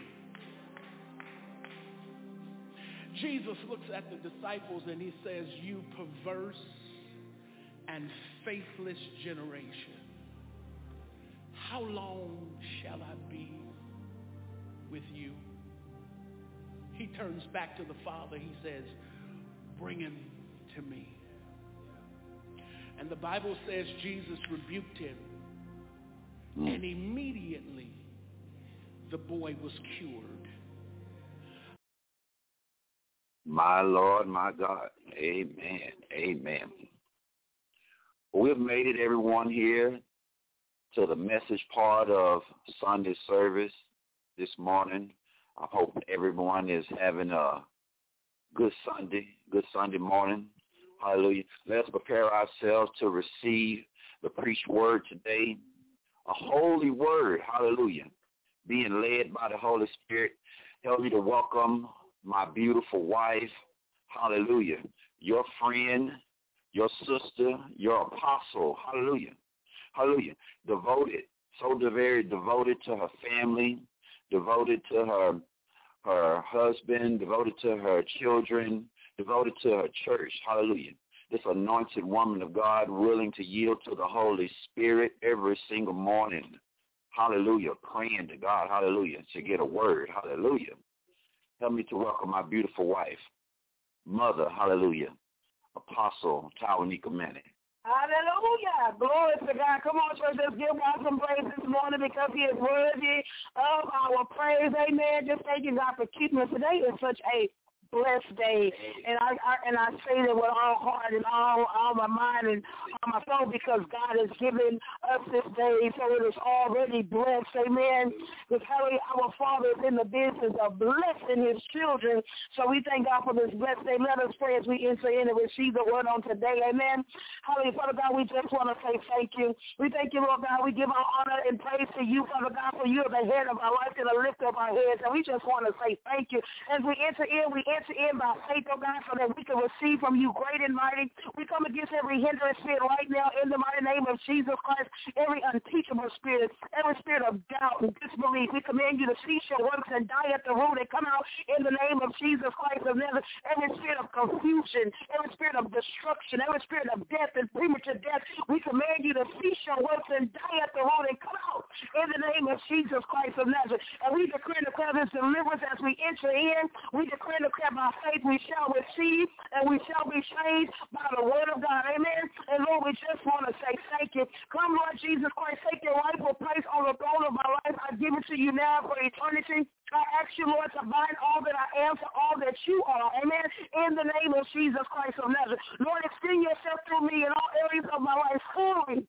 S3: Jesus looks at the disciples and he says, you perverse and faithless generation, how long shall I be with you. He turns back to the Father. He says, bring him to me. And the Bible says Jesus rebuked him. And immediately the boy was cured.
S5: My Lord, my God. Amen. Amen. We've made it, everyone, here to the message part of Sunday service this morning. I hope everyone is having a good Sunday, good Sunday morning. Hallelujah. Let's prepare ourselves to receive the preached word today. A holy word, hallelujah, being led by the Holy Spirit. Help me to welcome my beautiful wife, hallelujah, your friend, your sister, your apostle, hallelujah, hallelujah, devoted, so very devoted to her family, devoted to her her husband, devoted to her children, devoted to her church, hallelujah. This anointed woman of God willing to yield to the Holy Spirit every single morning, hallelujah, praying to God, hallelujah, to get a word, hallelujah. Help me to welcome my beautiful wife, mother, hallelujah, Apostle Tawanika Manning.
S1: Hallelujah. Glory to God. Come on, church. Let's give God some praise this morning because he is worthy of our praise. Amen. Just thanking God for keeping us. Today is such a blessed day, and I, I and I say that with all heart and all all my mind and all my soul because God has given us this day, so it is already blessed. Amen. Because our Father is in the business of blessing his children, so we thank God for this blessed day. Let us pray as we enter in and receive the word on today. Amen. Hallelujah. Father God, we just want to say thank you. We thank you, Lord God. We give our honor and praise to you, Father God, for you are the head of our life and the lift of our heads, and we just want to say thank you. As we enter in, we enter Enter in by faith, oh God, so that we can receive from you great and mighty. We come against every hindrance spirit right now in the mighty name of Jesus Christ, every unteachable spirit, every spirit of doubt and disbelief. We command you to cease your works and die at the root and come out in the name of Jesus Christ of Nazareth. Every spirit of confusion, every spirit of destruction, every spirit of death and premature death, we command you to cease your works and die at the root and come out in the name of Jesus Christ of Nazareth. And we declare and declare this deliverance as we enter in. We declare and declare by faith we shall receive and we shall be changed by the word of God. Amen. And Lord, we just want to say thank you. Come, Lord Jesus Christ, take your rightful place on the throne of my life. I give it to you now for eternity. I ask you, Lord, to bind all that I am to all that you are. Amen. In the name of Jesus Christ of Nazareth. Lord, extend yourself through me in all areas of my life fully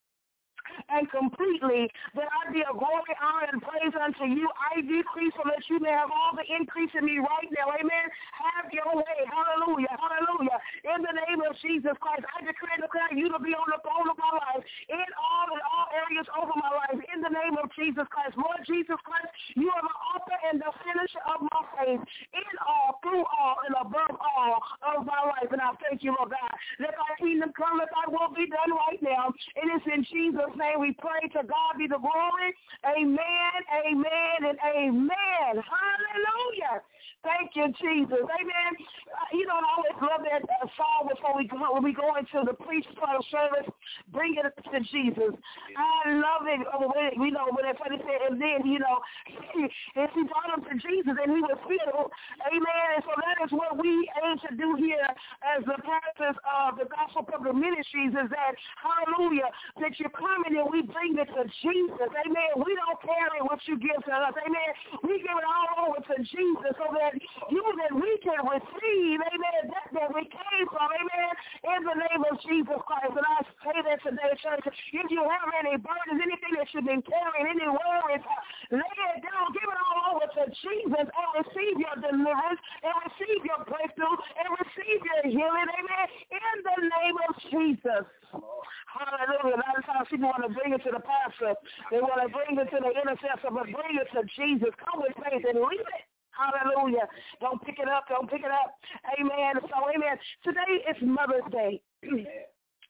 S1: and completely, that I be a glory, honor, and praise unto you. I decrease so that you may have all the increase in me right now. Amen. Have your way. Hallelujah. Hallelujah. In the name of Jesus Christ, I declare and declare you to be on the throne of my life in all in all areas over my life. In the name of Jesus Christ. Lord Jesus Christ, you are the author and the finisher of my faith in all, through all, and above all of my life. And I thank you, Lord God. Let thy kingdom come, let thy will be done right now. It is in Jesus' name we pray. To God be the glory. Amen, amen, and amen. Hallelujah. Thank you, Jesus. Amen. Uh, you know, I always love that uh, song before we go, when we go into the preach part of service, bring it to Jesus. I love it. You know, when they said, and then, you know, he, he brought him to Jesus and he was filled. Amen. And so that is what we aim to do here as the pastors of the Gospel Public Ministries is that, hallelujah, that you're coming and we bring it to Jesus. Amen. We don't carry what you give to us. Amen. We give it all over to Jesus so that you that we can receive, amen, that that we came from, amen, in the name of Jesus Christ. And I say that today, church, if you have any burdens, anything that you've been carrying, any worries, lay it down, give it all over to Jesus and receive your deliverance and receive your breakthrough and receive your healing, amen, in the name of Jesus. Hallelujah. A lot of times people want to bring it to the pastor. They want to bring it to the intercessor, but bring it to Jesus. Come with faith and leave it. Hallelujah. Don't pick it up. Don't pick it up. Amen. So, amen. Today is Mother's Day.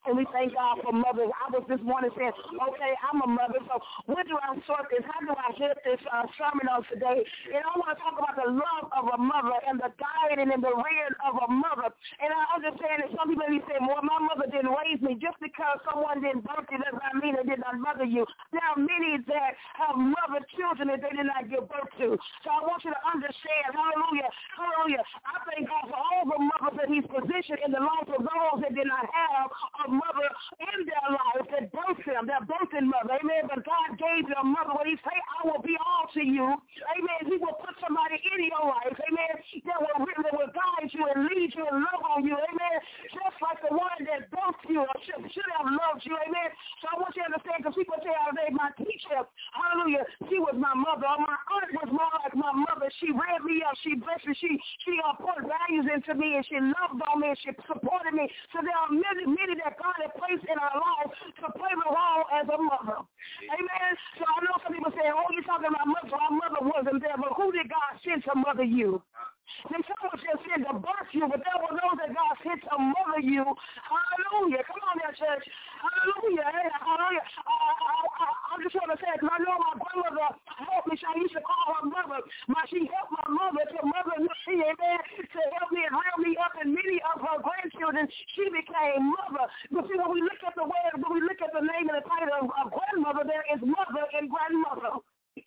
S1: And we thank God for mothers. I was this morning saying, okay, I'm a mother, so where do I start this? How do I get this uh, sermon on today? And I want to talk about the love of a mother and the guiding and the rearing of a mother. And I understand that some people may be saying, well, my mother didn't raise me. Just because someone didn't birth you does not mean they did not mother you. There are many that have mothered children that they did not give birth to. So I want you to understand, hallelujah, hallelujah. I thank God for all the mothers that he's positioned in the lives of those that did not have a mother in their lives that birthed them, their birthing mother, amen. But God gave you a mother when he said, I will be all to you, amen. He will put somebody in your life, amen, that will, that will guide you and lead you and love on you, amen, just like the one that birthed you or should, should have loved you, amen. So I want you to understand, because people say, oh, they, my teacher, hallelujah, she was my mother, or my aunt was more like my mother. She reared me up, she blessed me, she, she uh, poured values into me, and she loved on me, and she supported me. So there are many, many that God has placed in our lives to play the role as a mother. Amen. So I know some people say, oh, you're talking about mother. Our mother wasn't there, but who did God send to mother you? Then someone just said to birth you, but there were those that God sent to mother you. Hallelujah. Come on there, church. Hallelujah. Hallelujah. I, I, I, I just want to say, because I know my grandmother helped me. So I used to call her mother. My, she helped my mother to mother me, amen, to help me and rear me up, and many of her grandchildren, she became mother. But see, when we look at the word, when we look at the name and the title of, of grandmother, there is mother and grandmother.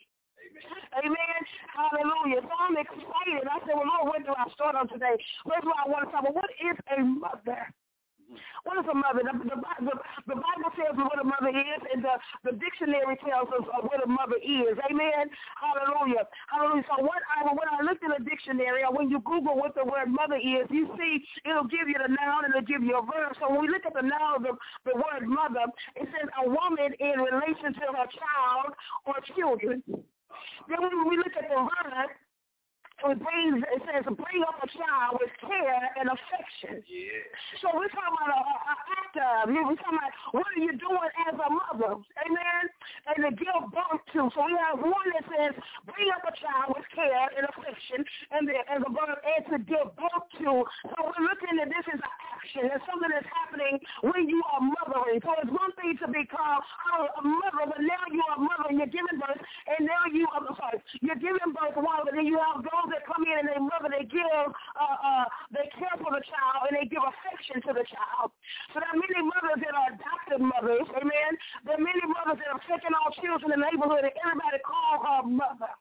S1: Amen. Hallelujah. So I'm excited. I said, well, Lord, where do I start on today? First of all, I want to talk about what is a mother? What is a mother? The, the, the, the Bible tells us what a mother is, and the, the dictionary tells us what a mother is. Amen. Hallelujah. Hallelujah. So what I, when I looked in the dictionary, or when you Google what the word mother is, you see it'll give you the noun and it'll give you a verb. So when we look at the noun of the, the word mother, it says a woman in relation to her child or children. Then when we look at the verb, it brings, it says, bring up a child with care and affection. Yeah. So we're talking about an act of, we're talking about what are you doing as a mother, amen, and to give birth to. So we have one that says, bring up a child with care and affection, and the, as a verb, and to give birth to. So we're looking at this as an action. It's something that's happening when you are mothering. So it's one thing to be called a mother, but now you are a mother and you're giving birth, and now you are, sorry, you're giving birth to one, but then you have those that come in and they mother, they give, uh, uh, they care for the child and they give affection to the child. So there are many mothers that are adopted mothers, amen. There are many mothers that have taken all children in the neighborhood and everybody call her mother.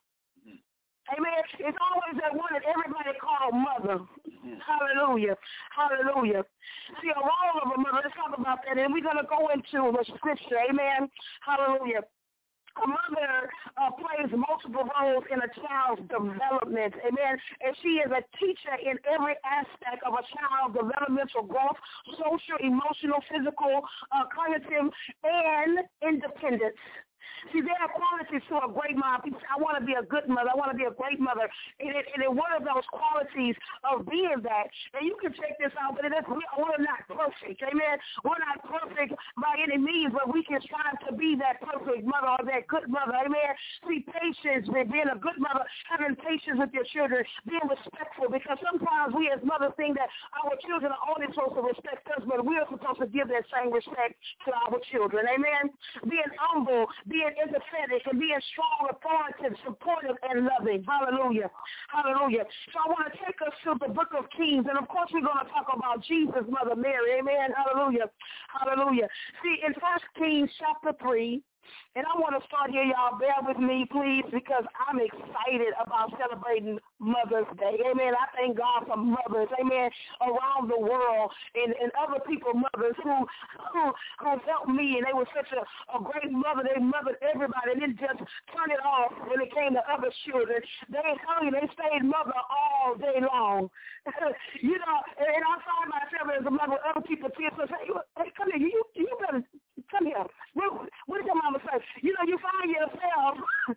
S1: Amen. It's always that one that everybody call mother. Hallelujah. Hallelujah. See, a role of a mother, let's talk about that, and we're going to go into the scripture. Amen. Hallelujah. A mother uh, plays multiple roles in a child's development, amen, and she is a teacher in every aspect of a child's developmental growth, social, emotional, physical, uh, cognitive, and independence. See, there are qualities to a great mom. People say, I want to be a good mother. I want to be a great mother. And, it, and it, one of those qualities of being that, and you can check this out, but it is, we, we're not perfect, amen? We're not perfect by any means, but we can strive to be that perfect mother or that good mother, amen? See, patience, being a good mother, having patience with your children, being respectful, because sometimes we as mothers think that our children are only supposed to respect us, but we are supposed to give that same respect to our children, amen? Being humble, being empathetic, and being strong, authoritative, supportive, and loving. Hallelujah. Hallelujah. So I want to take us to the book of Kings, and of course we're going to talk about Jesus' mother Mary. Amen. Hallelujah. Hallelujah. See, in First Kings chapter three, and I want to start here, y'all. Bear with me, please, because I'm excited about celebrating Mother's Day. Amen. I thank God for mothers, amen, around the world, and, and other people, mothers who who, who helped me, and they were such a, a great mother. They mothered everybody, and then just turn it off when it came to other children. They hung, they stayed mother all day long. You know, and I find myself as a mother, other people tears. So say, hey, come here, you, you better come here. What, what did your mama say? You know, you find yourself,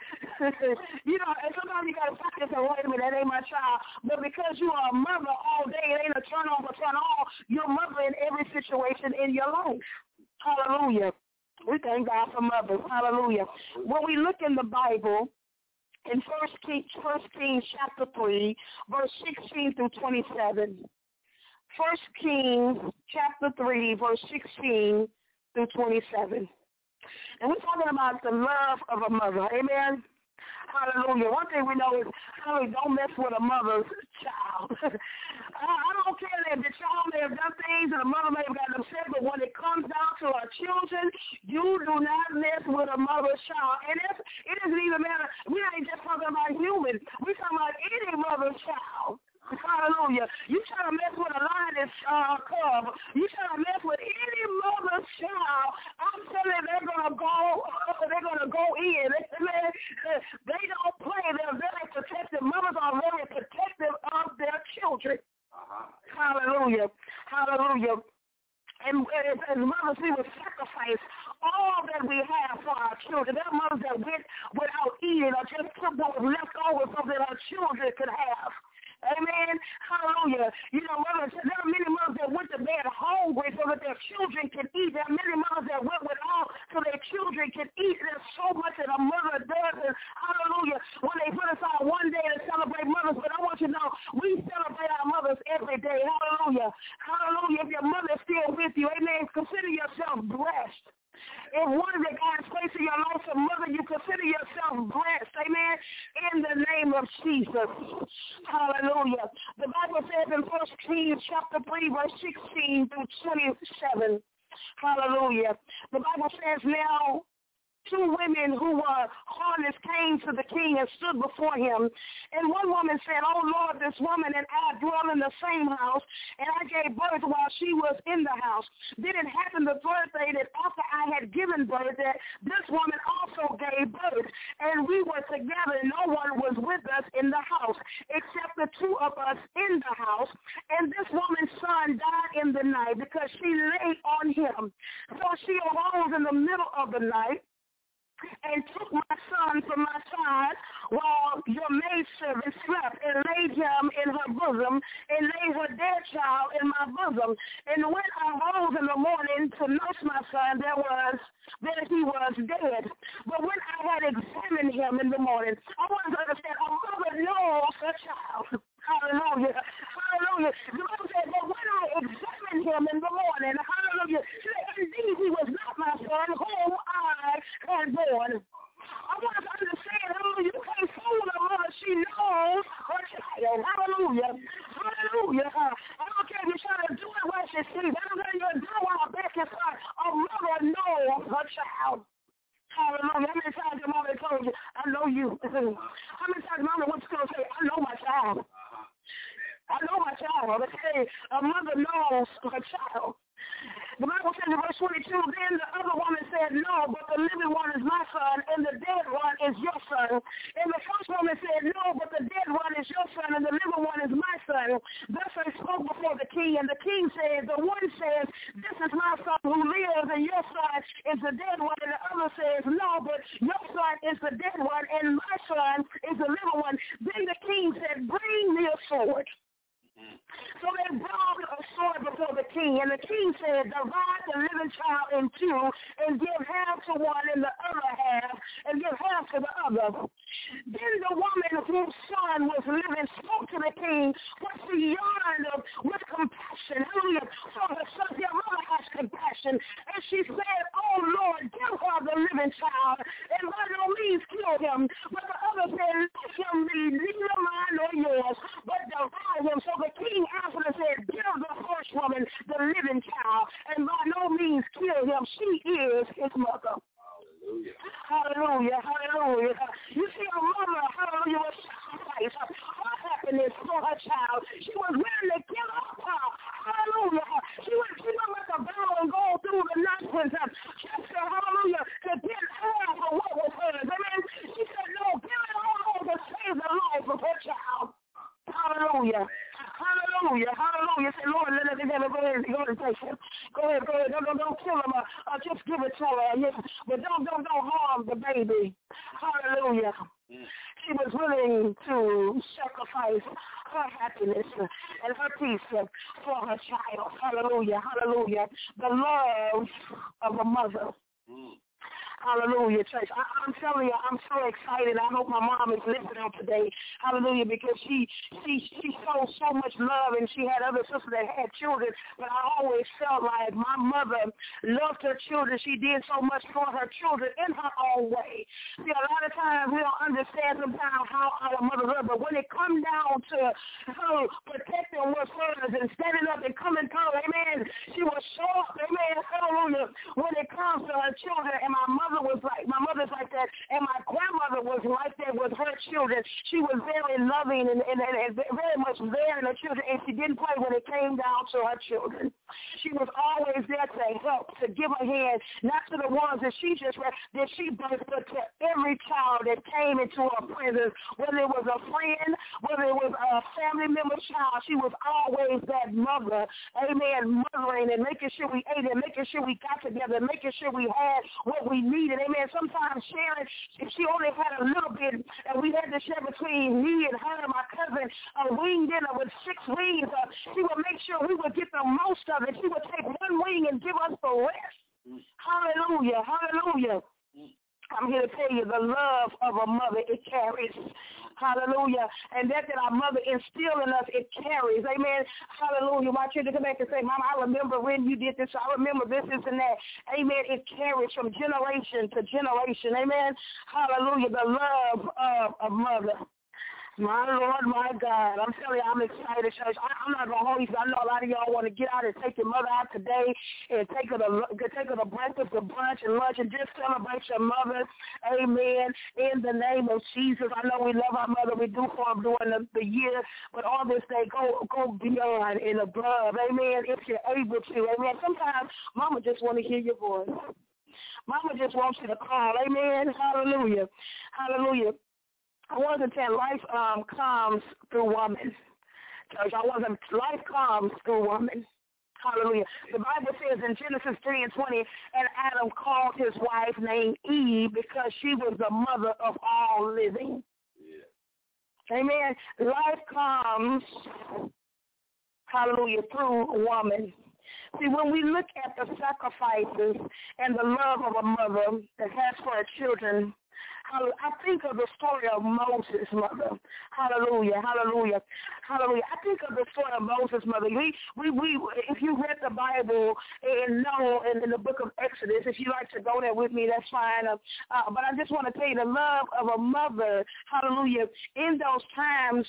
S1: you know, and sometimes you got to stop and say, wait a minute, that ain't my child. But because you are a mother all day, it ain't a turn off or turn on. You're a mother in every situation in your life. Hallelujah. We thank God for mothers. Hallelujah. When we look in the Bible, in First Kings, First Kings chapter three, verse sixteen through twenty-seven, First Kings chapter three, verse sixteen through twenty-seven. And we're talking about the love of a mother. Amen. Hallelujah. One thing we know is, hallelujah, don't mess with a mother's child. I don't care if the child may have done things and the mother may have gotten upset, but when it comes down to our children, you do not mess with a mother's child. And if, it doesn't even matter. We ain't just talking about humans. We're talking about any mother's child. Hallelujah. You try to mess with a lioness uh, cub. You try to mess with any mother's child. I'm telling you, they're going to go, uh, they're going to go in. They don't play. They're very protective. Mothers are very protective of their children. Uh-huh. Hallelujah. Hallelujah. And as, as mothers, we would sacrifice all that we have for our children. There are mothers that went without eating or just took what was left over so that our children could have. Amen. Hallelujah. You know, mothers, there are many mothers that went to bed hungry so that their children can eat. There are many mothers that went without so their children can eat. There's so much that a mother does. And hallelujah. When they put aside one day to celebrate mothers, but I want you to know, we celebrate our mothers every day. Hallelujah. Hallelujah. If your mother is still with you, amen, consider yourself blessed. If one of the God's placed in your life a mother, you consider yourself blessed, amen, in the name of Jesus. Hallelujah. The Bible says in First Kings chapter three, verse sixteen through twenty-seven. Hallelujah. The Bible says, now two women who were harnessed came to the king and stood before him. And one woman said, oh, Lord, this woman and I dwell in the same house, and I gave birth while she was in the house. Then it happened the third day that after I had given birth, that this woman also gave birth, and we were together, and no one was with us in the house, except the two of us in the house. And this woman's son died in the night because she lay on him. So she arose in the middle of the night and took my son from my side while your maidservant slept, and laid him in her bosom, and laid her dead child in my bosom. And when I rose in the morning to nurse my son, there was, there he was dead. But when I had examined him in the morning, I wanted to understand, a mother knows her child. Hallelujah. Hallelujah. The Bible said, but when I examined him in the morning, hallelujah, indeed he was not my son whom I had born. I want to understand, hallelujah, you can't fool a mother. She knows her child. Hallelujah. Hallelujah. I don't care if you're trying to do it while she sleeps. I don't care if you're doing while back and forth. A mother knows her child. Hallelujah. How many times your mama told you, I know you? How many times your mama went to school and say, I know my child? I know my child. Okay, a mother knows her child. The Bible says in verse twenty-two, then the other woman said, no, but the living one is my son, and the dead one is your son. And the first woman said, no, but the dead one is your son, and the living one is my son. Thus they spoke before the king, and the king said, the one says, this is my son who lives, and your son is the dead one. And the other says, no, but your son is the dead one, and my son is the living one. Then the king said, bring me a sword. So they brought a sword before the king, and the king said, divide the living child in two, and give half to one and the other half, and give half to the other. Then the woman whose son was living spoke to the king, what she yearned of with compassion. Hallelujah. For her son, your mother has compassion. And she said, oh Lord, give her the living child, and by no means kill him. But the other said, let him be neither mine nor yours, but divide him. So the king answered and said, give the first woman the living child, and by no means kill him. She is his mother. Hallelujah. Hallelujah. Hallelujah. You see, a mother, hallelujah, was sacrifice her happiness for her child. She was willing to give up her. Hallelujah. She was she was like a battle and go through the nonsense. Just to, hallelujah, to get half of what was hers. Amen. She said, no, give it all over to save the life of her child. Hallelujah. Hallelujah. Hallelujah. Say, Lord, let us go ahead. Go ahead and take him. Go ahead, go ahead. Don't, don't, don't kill him. Uh, uh, just give it to her. Yes. But don't, don't, don't harm the baby. Hallelujah. She was willing to sacrifice her happiness and her peace for her child. Hallelujah. Hallelujah. The love of a mother. Hallelujah, church. I, I'm telling you, I'm so excited. I hope my mom is listening today. Hallelujah, because she she she showed so much love, and she had other sisters that had children. But I always felt like my mother loved her children. She did so much for her children in her own way. See, a lot of times we don't understand sometimes how our mother loved, but when it comes down to her protecting what's hers and standing up and coming through, amen, she was so up, amen, hallelujah, when it comes to her children. And my mother was like, my mother's like that, and my grandmother was like that with her children. She was very loving and, and, and, and very much there in her children, and she didn't play when it came down to her children. She was always there to help, to give a hand, not to the ones that she just that she birthed, but to every child that came into her presence, whether it was a friend, whether it was a family member child. She was always that mother, amen, mothering and making sure we ate and making sure we got together, making sure we had what we needed, amen. Sometimes sharing, if she only had a little bit, and we had to share between me and her and my cousin a wing dinner with six wings, uh, she would make sure we would get the most of it. She would take one wing and give us the rest. Mm. Hallelujah, hallelujah. Mm. I'm here to tell you the love of a mother, it carries. Hallelujah. And that that our mother instilled in us, it carries. Amen. Hallelujah. My children come back and say, Mama, I remember when you did this. I remember this, this, and that. Amen. It carries from generation to generation. Amen. Hallelujah. The love of a mother. My Lord, my God. I'm telling you, I'm excited, church. I, I'm not going to hold you. I know a lot of y'all want to get out and take your mother out today and take her to, take her to breakfast, to brunch, and lunch, and just celebrate your mother. Amen. In the name of Jesus. I know we love our mother. We do for them during the, the year. But on this day, go go beyond and above. Amen. If you're able to. Amen. Sometimes mama just want to hear your voice. Mama just wants you to call. Amen. Hallelujah. Hallelujah. I wasn't saying life um, comes through woman. Church, I wasn't. Life comes through woman. Hallelujah. The Bible says in Genesis three and twenty, and Adam called his wife named Eve because she was the mother of all living. Yeah. Amen. Life comes, hallelujah, through woman. See, when we look at the sacrifices and the love of a mother that has for her children, I think of the story of Moses' mother. Hallelujah, hallelujah, hallelujah. I think of the story of Moses' mother. We, we, we. If you read the Bible and know in, in the book of Exodus, if you like to go there with me, that's fine. Uh, uh, but I just want to tell you the love of a mother, hallelujah, in those times,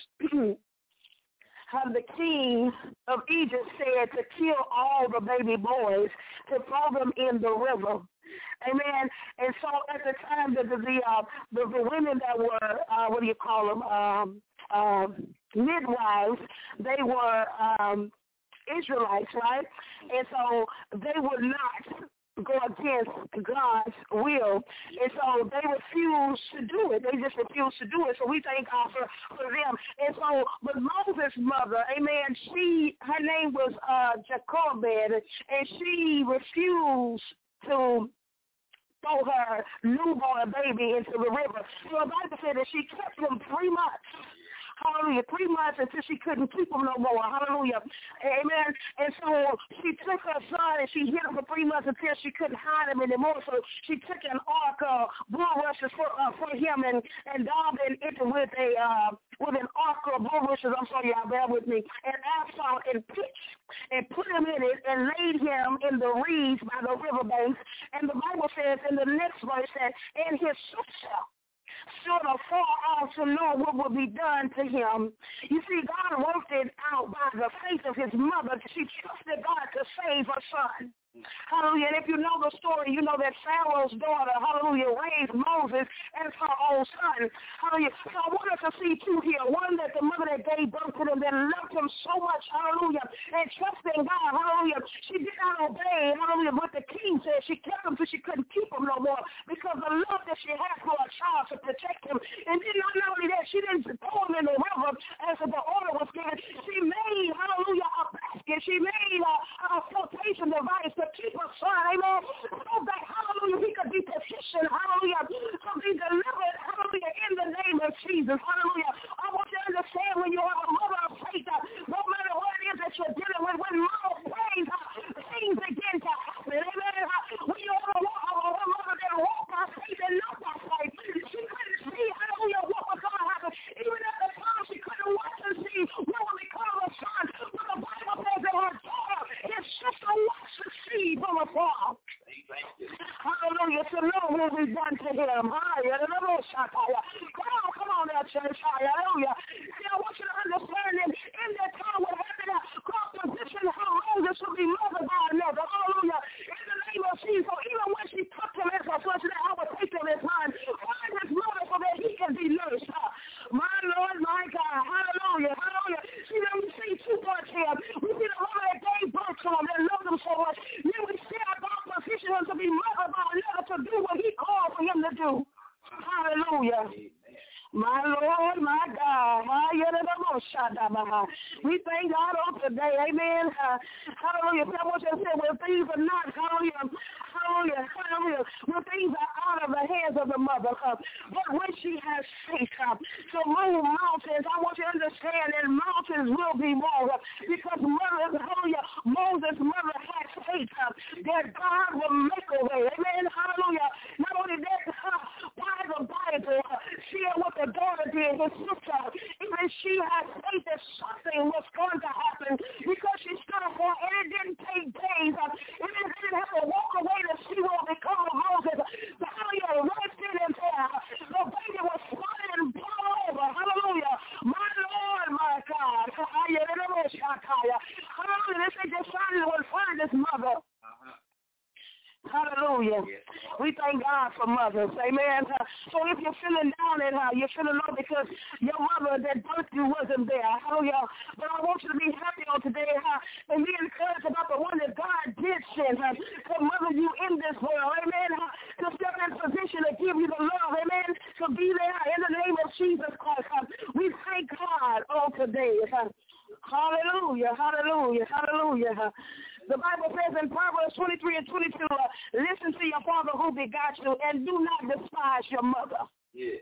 S1: how the king of Egypt said to kill all the baby boys, to throw them in the river. Amen. And so at the time, the the the, uh, the, the women that were, uh, what do you call them, um, um, midwives, they were um, Israelites, right? And so they would not go against God's will. And so they refused to do it. They just refused to do it. So we thank God for, for them. And so, but Moses' mother, amen, she, her name was uh, Jochebed, and she refused to throw her newborn baby into the river. So the Bible said that she kept him three months. Hallelujah. Three months until she couldn't keep him no more. Hallelujah. Amen. And so she took her son and she hid him for three months until she couldn't hide him anymore. So she took an ark of bulrushes for uh, for him and, and daubed it with a uh, with an ark of bulrushes. I'm sorry, y'all, bear with me. And asphalt and pitch and put him in it and laid him in the reeds by the riverbanks. And the Bible says in the next verse that and his sister stood afar off to know what would be done to him. You see, God worked it out by the faith of his mother. She trusted God to save her son. Hallelujah. And if you know the story, you know that Pharaoh's daughter, hallelujah, raised Moses as her own son. Hallelujah. So I want us to see two here. One, that the mother that gave birth to him, that loved him so much, hallelujah, and trusting God, hallelujah. She did not obey, hallelujah, what the king said. She kept him so she couldn't keep him no more because the love that she had for a child to protect him. And then not only that, she didn't throw him in the river as the order was given. She made, hallelujah, a basket. She made a, a flotation device to keep her son, amen, so that, hallelujah, he could be positioned, hallelujah, to be delivered, hallelujah, in the name of Jesus, hallelujah. I want you to understand when you have a mother of faith, uh, no matter what it is that you're dealing with, when mama prays, uh, things begin to happen, amen. Uh, when you have a, a, a mother that walks by done to him. Come on, come on now, church. Hallelujah. See, I want you to understand that in that time what happened, God positioned how Moses would be mothered by another. Hallelujah. In the name of Jesus, so even when she took him as a son, I would take him as mine. Find his mother so that he can be nursed. My Lord, my God. Hallelujah. Hallelujah. See, then we see two parts here. We see the woman that gave birth to him, that loved him so much. Then we see our God position him to be mothered by another to do what he called for him to do. Hallelujah. My Lord, my God. We thank God on today. Amen. Uh, hallelujah. I want you to say, when things are not, hallelujah, hallelujah, hallelujah, when things are out of the hands of the mother, uh, but when she has faith uh, to move mountains, I want you to understand that mountains will be moved uh, because mother, hallelujah, Moses' mother had faith uh, that God will make a way. Amen. Hallelujah. Not only that, uh, by the Bible, uh, she had what the daughter did, his sister, even she had faith that something was going to happen because she stood up for it. And it didn't take days. Uh, it didn't, it didn't have to walk away to see what become of Moses. The hallelujah, right then and there, the baby was spotted and brought over. Hallelujah. My Lord, my God. Hallelujah. This ain't just trying to find his mother. Uh-huh. Hallelujah. Yes. We thank God for mothers. Amen. So if you're feeling down and how you're feeling low because your mother that birthed you wasn't there. Hallelujah. But I want you to be happy on today huh, and be encouraged about the one that God did send huh, to mother you in this world. Amen. Huh, to step in position to give you the love. Amen. To be there in the name of Jesus Christ. Huh. We thank God on today. Huh. Hallelujah. Hallelujah. Hallelujah. The Bible says in Proverbs twenty-three and twenty-two, uh, listen to your father who begot you and do not despise your mother. Yeah.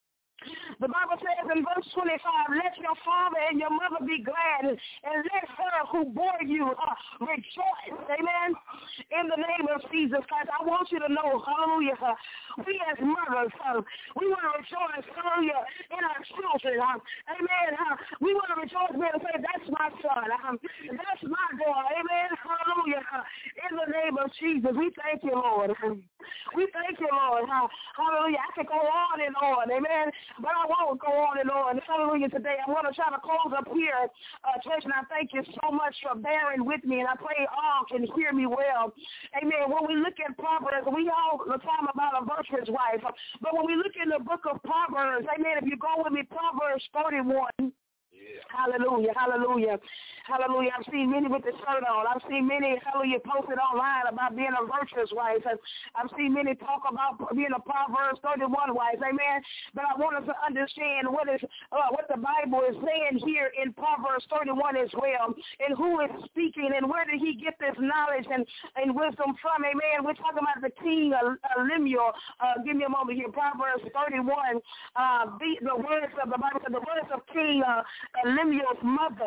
S1: The Bible says in verse twenty-five, let your father and your mother be glad, and let her who bore you uh, rejoice. Amen. In the name of Jesus Christ, I want you to know, hallelujah, uh, we as mothers, uh, we want to rejoice, hallelujah, in our children. Uh, amen. Uh, we want to rejoice and say, that's my son. Um, that's my daughter. Amen. Hallelujah. Uh, in the name of Jesus, we thank you, Lord. Um, we thank you, Lord. Uh, hallelujah. I can go on and on. Amen. But I won't go on and on. Hallelujah today. I want to try to close up here, uh, church, and I thank you so much for bearing with me, and I pray all can hear me well. Amen. When we look at Proverbs, we all the time about a virtuous wife. But when we look in the book of Proverbs, amen, if you go with me, Proverbs thirty-one, yeah. Hallelujah, hallelujah, hallelujah. I've seen many with the shirt on. I've seen many, hallelujah, posted online about being a virtuous wife. I've seen many talk about being a Proverbs thirty-one wife, amen. But I want us to understand what is uh, what the Bible is saying here in Proverbs thirty-one as well, and who is speaking, and where did he get this knowledge and, and wisdom from, amen. We're talking about the king uh, uh, Lemuel. Uh, give me a moment here. Proverbs thirty-one, uh, the, the words of the Bible said, the words of King uh, Uh, Lemuel's mother,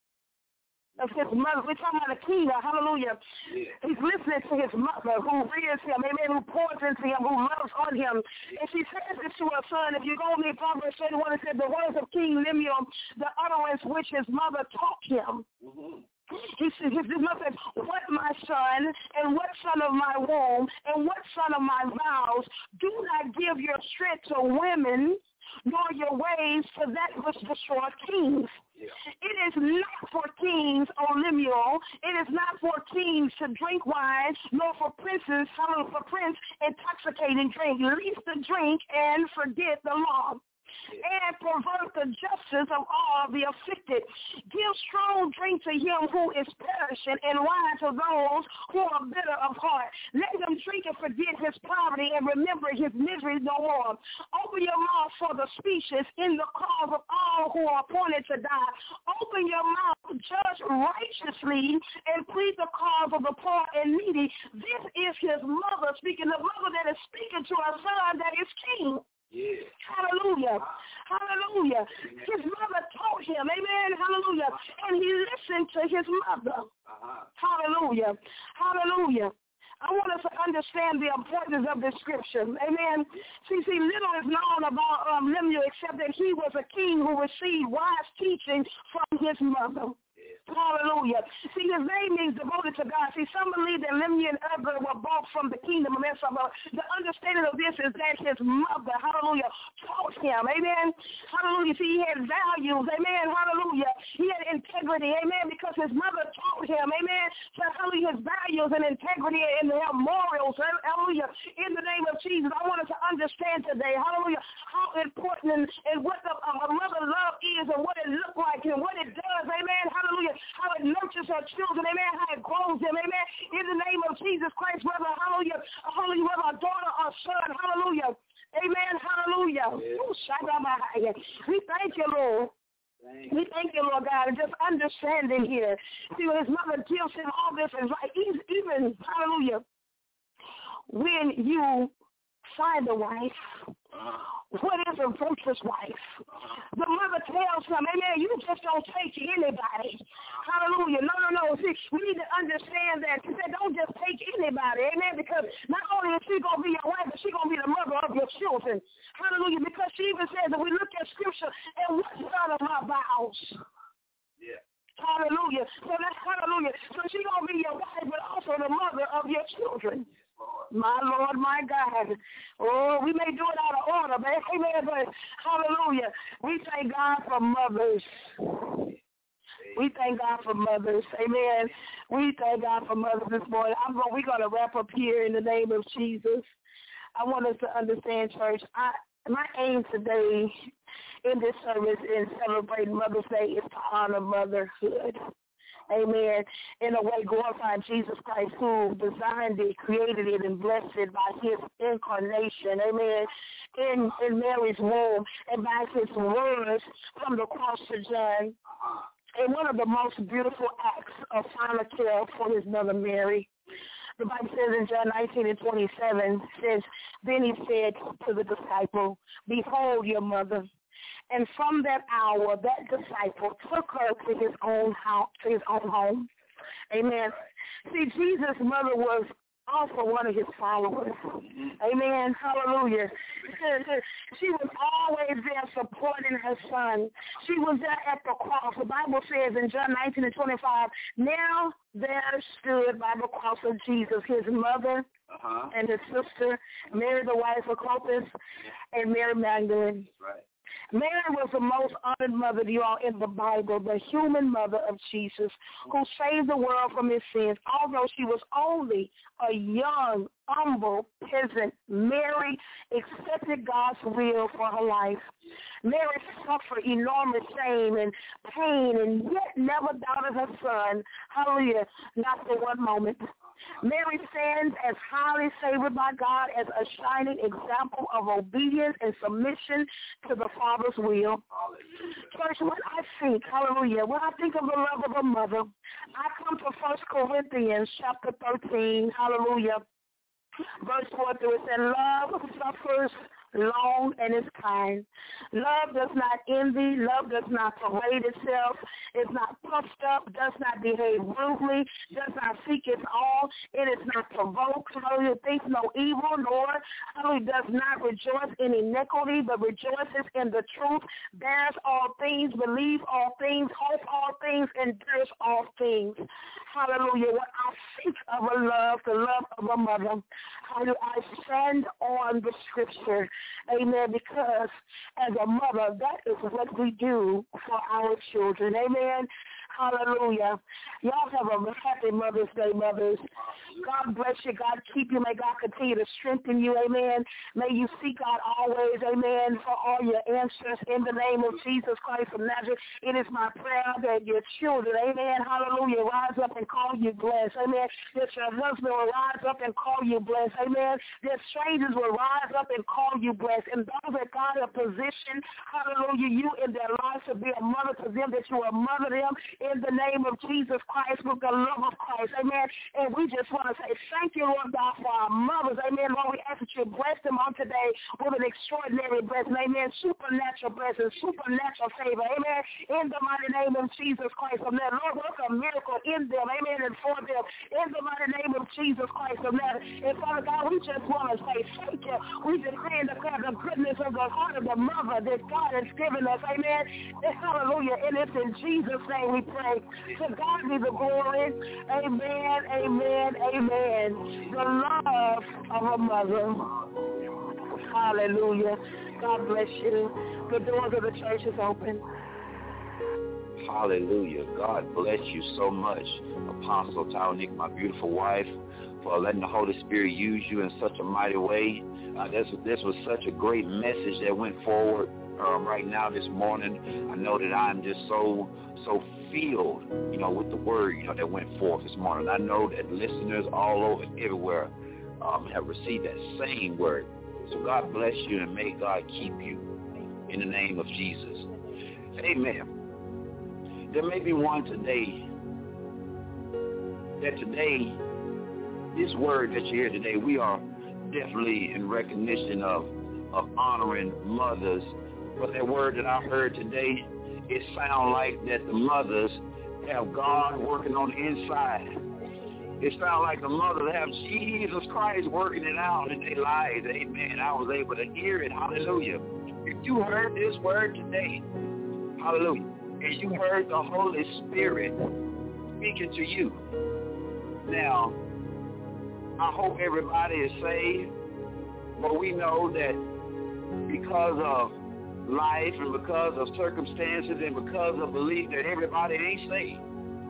S1: of his mother. We're talking about a king, hallelujah. Yeah. He's listening to his mother who rears him, amen, who pours into him, who loves on him. Yeah. And she says this to her son. If you go to Proverbs thirty-one, it said the words of King Lemuel, the utterance which his mother taught him. Mm-hmm. He said, his mother said, what my son, and what son of my womb, and what son of my vows, do not give your strength to women, nor your ways to that which destroys kings. Yeah. It is not for kings, O Lemuel. It is not for kings to drink wine, nor for princes, for prince intoxicating drink, least to drink and forget the law. And pervert the justice of all the afflicted. Give strong drink to him who is perishing, and wine to those who are bitter of heart. Let him drink and forget his poverty, and remember his misery no more. Open your mouth for the speeches in the cause of all who are appointed to die. Open your mouth, judge righteously, and plead the cause of the poor and needy. This is his mother speaking, the mother that is speaking to her son that is king. Yeah. Hallelujah. Hallelujah. Amen. His mother taught him. Amen. Hallelujah. And he listened to his mother. Uh-huh. Hallelujah. Hallelujah. I want us to understand the importance of this scripture. Amen. See, see, little is known about um, Lemuel except that he was a king who received wise teaching from his mother. Yes. Hallelujah. See, his name means devoted to God. See, some believe that Limni and Eber were bought from the kingdom of Israel. The understanding of this is that his mother, hallelujah, taught him. Amen. Hallelujah. See, he had values. Amen. Hallelujah. He had integrity. Amen. Because his mother taught him. Amen. So, hallelujah, his values and integrity and their morals. Hallelujah. In the name of Jesus, I want us to understand today, hallelujah, how important and, and what the, uh, a mother love is and what it looks like and what it does. Amen. Hallelujah. How it nurtures her children, amen, how it grows them, amen, in the name of Jesus Christ, whether, hallelujah, hallelujah, whether a daughter or son, hallelujah, amen, hallelujah. Yes. We thank you, Lord. Thank we thank you, Lord God, and just understanding here. See, when his mother tells him all this is right, even, hallelujah, when you find a wife, what is a virtuous wife? The mother tells him, amen, you just don't take anybody. Hallelujah. No, no, no. See, we need to understand that. She said, don't just take anybody. Amen. Because not only is she going to be your wife, but she's going to be the mother of your children. Hallelujah. Because she even says that we look at scripture and what son of her vows? Yeah. Hallelujah. So that's hallelujah. So she's going to be your wife, but also the mother of your children. My Lord, my God. Oh, we may do it out of order, man. Amen, but hallelujah. We thank God for mothers. We thank God for mothers. Amen. We thank God for mothers this morning. I'm going, we're going to wrap up here in the name of Jesus. I want us to understand, church, I, my aim today in this service in celebrating Mother's Day is to honor motherhood. Amen. In a way, glorifying Jesus Christ, who designed it, created it, and blessed it by his incarnation. Amen. In, in Mary's womb and by his words from the cross to John. And one of the most beautiful acts of final care for his mother Mary. The Bible says in John nineteen and twenty-seven, says, then he said to the disciple, behold your mother. And from that hour, that disciple took her to his own house, to his own home. Amen. See, Jesus' mother was also one of his followers. Amen. Hallelujah. She was always there supporting her son. She was there at the cross. The Bible says in John nineteen and twenty-five, now there stood by the cross of Jesus his mother uh-huh. and his sister, Mary the wife of Clopas, and Mary Magdalene. Right. Mary was the most honored mother, you all, in the Bible, the human mother of Jesus, who saved the world from his sins. Although she was only a young, humble peasant, Mary accepted God's will for her life. Mary suffered enormous shame and pain and yet never doubted her son. Hallelujah, not for one moment. Mary stands as highly favored by God as a shining example of obedience and submission to the Father's will. Church, when I think, hallelujah, when I think of the love of a mother, I come to First Corinthians chapter thirteen, hallelujah, verse four through it says, love suffers long and is kind. Love does not envy. Love does not parade itself. Is not puffed up. Does not behave rudely. Does not seek its own. It is not provoked. Hallelujah. Thinks no evil, nor hallelujah, does not rejoice in iniquity, but rejoices in the truth. Bears all things. Believes all things. Hopes all things. Endures all things. Hallelujah. When I think of a love, the love of a mother, hallelujah, I stand on the scripture. Amen. Because as a mother, that is what we do for our children. Amen. Hallelujah. Y'all have a happy Mother's Day, mothers. God bless you. God keep you. May God continue to strengthen you. Amen. May you seek God always. Amen. For all your answers in the name of Jesus Christ of Nazareth. It is my prayer that your children, amen, hallelujah, rise up and call you blessed. Amen. That your husband will rise up and call you blessed. Amen. That strangers will rise up and call you blessed. And those that God has positioned, hallelujah, you in their lives to be a mother to them, that you will mother them in the name of Jesus Christ with the love of Christ. Amen. And we just want to say thank you, Lord God, for our mothers. Amen. Lord, we ask that you bless them on today with an extraordinary blessing. Amen. Supernatural blessing, supernatural favor. Amen. In the mighty name of Jesus Christ of Nazareth. Lord, work a miracle in them. Amen. And for them. In the mighty name of Jesus Christ of Nazareth. And Father God, we just want to say thank you. We decree and declare the goodness of the heart of the mother that God has given us. Amen. And hallelujah. And it's in Jesus' name we pray. To God be the glory. Amen, amen, amen. The love of a mother. Hallelujah. God bless you. The doors of the church is open.
S5: Hallelujah. God bless you so much, Apostle Tawanika, my beautiful wife, for letting the Holy Spirit use you in such a mighty way. Uh, this, this was such a great message that went forward um, right now this morning. I know that I'm just so, so filled, you know, with the word, you know, that went forth this morning. I know that listeners all over, everywhere, um, have received that same word. So God bless you and may God keep you in the name of Jesus. Amen. There may be one today that today, this word that you hear today, we are definitely in recognition of, of honoring mothers. But that word that I heard today, it sounds like that the mothers have God working on the inside. It sounds like the mothers have Jesus Christ working it out in their lives. Amen. I was able to hear it. Hallelujah. If you heard this word today, hallelujah, and you heard the Holy Spirit speaking to you. Now, I hope everybody is saved, but we know that because of life and because of circumstances and because of belief that everybody ain't saved.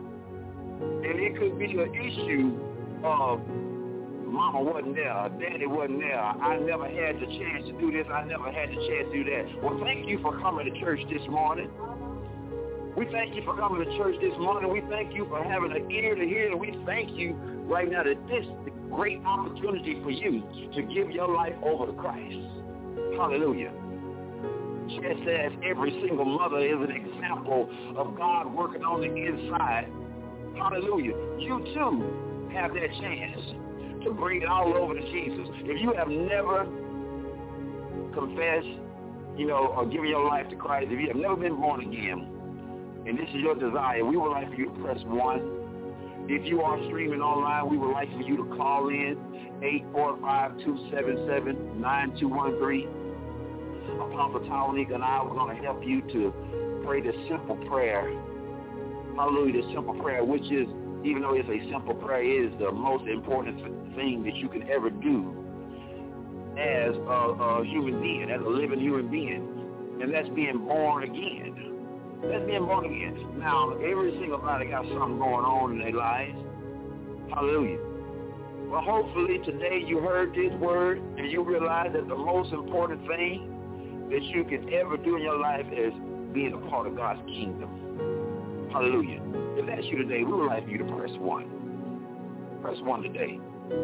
S5: And it could be an issue of mama wasn't there, daddy wasn't there, I never had the chance to do this, I never had the chance to do that. Well, thank you for coming to church this morning. We thank you for coming to church this morning. We thank you for having an ear to hear. And we thank you right now that this is a great opportunity for you to give your life over to Christ. Hallelujah. Just as every single mother is an example of God working on the inside, hallelujah, you too have that chance to bring it all over to Jesus. If you have never confessed, you know, or given your life to Christ, if you have never been born again, and this is your desire, we would like for you to press one. If you are streaming online, we would like for you to call in eight four five, two seven seven, nine two one three. Apostle Tawanika and I are going to help you to pray this simple prayer. Hallelujah, this simple prayer, which is, even though it's a simple prayer, is the most important thing that you can ever do as a, a human being, as a living human being. And that's being born again. That's being born again. Now, every single body got something going on in their lives. Hallelujah. Well, hopefully today you heard this word and you realize that the most important thing that you can ever do in your life is being a part of God's kingdom. Hallelujah. If that's you today, we would like for you to press one. Press one today.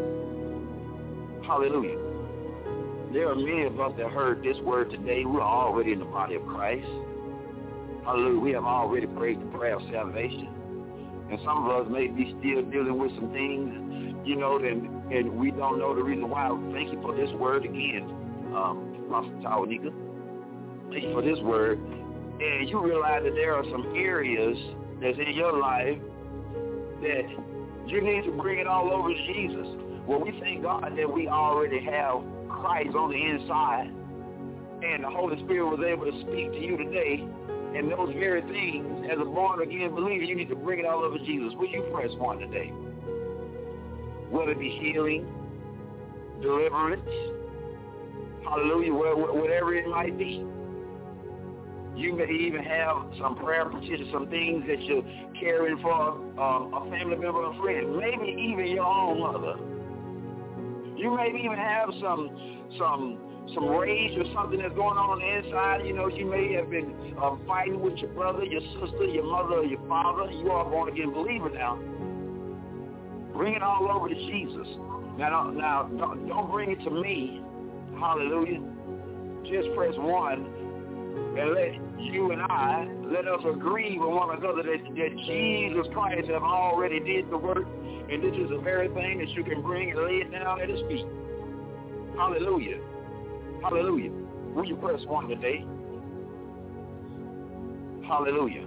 S5: Hallelujah. There are many of us that heard this word today. We're already in the body of Christ. Hallelujah. We have already prayed the prayer of salvation. And some of us may be still dealing with some things, you know, and, and we don't know the reason why. Thank you for this word again, um, Pastor Tawanika. Thank you for this word. And you realize that there are some areas that's in your life that you need to bring it all over to Jesus. Well, we thank God that we already have Christ on the inside, and the Holy Spirit was able to speak to you today. And those very things, as a born-again believer, you need to bring it all over Jesus. Will you press one today? Whether it be healing, deliverance, hallelujah, whatever it might be. You may even have some prayer petitions, some things that you're caring for uh, a family member or friend, maybe even your own mother. You may even have some some some rage or something that's going on on the inside. You know, you may have been uh, fighting with your brother, your sister, your mother, or your father. You are a born-again believer now. Bring it all over to Jesus. Now, now don't, don't bring it to me. Hallelujah. Just press one and let you and I, let us agree with one another that, that Jesus Christ have already did the work, and this is the very thing that you can bring and lay it down at his feet. Hallelujah. Hallelujah. Will you press one today? Hallelujah.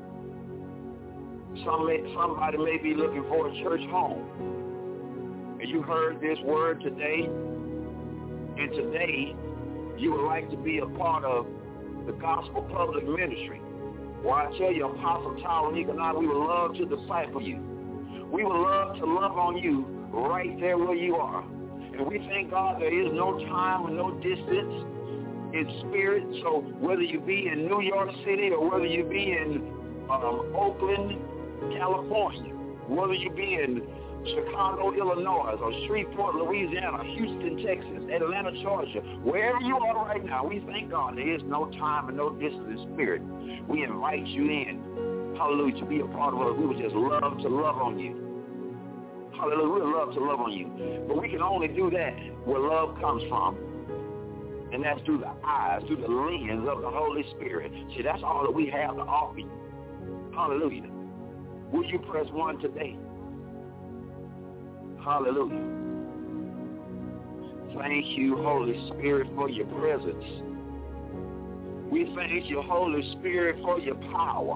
S5: Some may, somebody may be looking for a church home. And you heard this word today. And today you would like to be a part of the gospel public ministry, well, I tell you, Apostle Tyrone Economic, we would love to disciple you. We would love to love on you right there where you are. And we thank God there is no time and no distance in spirit. So whether you be in New York City or whether you be in um, Oakland, California, whether you be in Chicago, Illinois, or Shreveport, Louisiana, Houston, Texas, Atlanta, Georgia, wherever you are right now, we thank God there is no time and no distance in spirit. We invite you in, hallelujah, to be a part of us. We would just love to love on you. Hallelujah, we would love to love on you. But we can only do that where love comes from, and that's through the eyes, through the lens of the Holy Spirit. See, that's all that we have to offer you. Hallelujah. Will you press one today? Hallelujah. Thank you, Holy Spirit, for your presence. We thank you, Holy Spirit, for your power.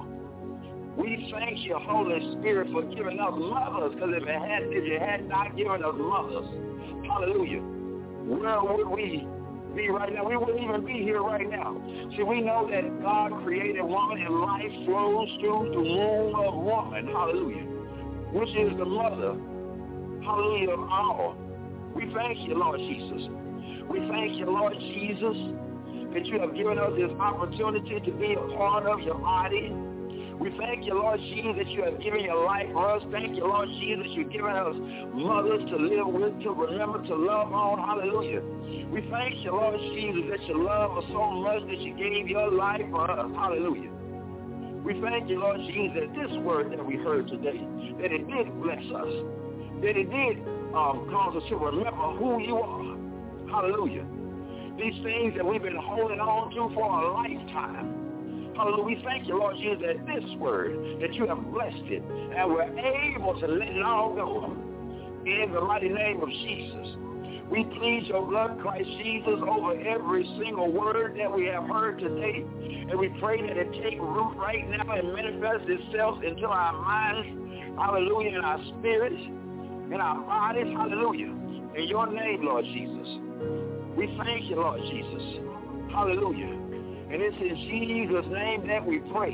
S5: We thank you, Holy Spirit, for giving us mothers, because if, it had, if you had not given us mothers, hallelujah, where would we be right now? We wouldn't even be here right now. See, we know that God created woman and life flows through the womb of woman, hallelujah, which is the mother, hallelujah, of all. We thank you, Lord Jesus. We thank you, Lord Jesus, that you have given us this opportunity to be a part of your body. We thank you, Lord Jesus, that you have given your life for us. Thank you, Lord Jesus, you've given us mothers to live with, to remember, to love on. Hallelujah. We thank you, Lord Jesus, that you love us so much that you gave your life for us. Hallelujah. We thank you, Lord Jesus, that this word that we heard today, that it did bless us, that it did um, cause us to remember who you are. Hallelujah. These things that we've been holding on to for a lifetime. Hallelujah. We thank you, Lord Jesus, that this word, that you have blessed it, and we're able to let it all go in the mighty name of Jesus. We plead your blood, Christ Jesus, over every single word that we have heard today, and we pray that it take root right now and manifest itself into our minds, hallelujah, in our spirits, in our bodies, hallelujah. In your name, Lord Jesus. We thank you, Lord Jesus. Hallelujah. And it's in Jesus' name that we pray.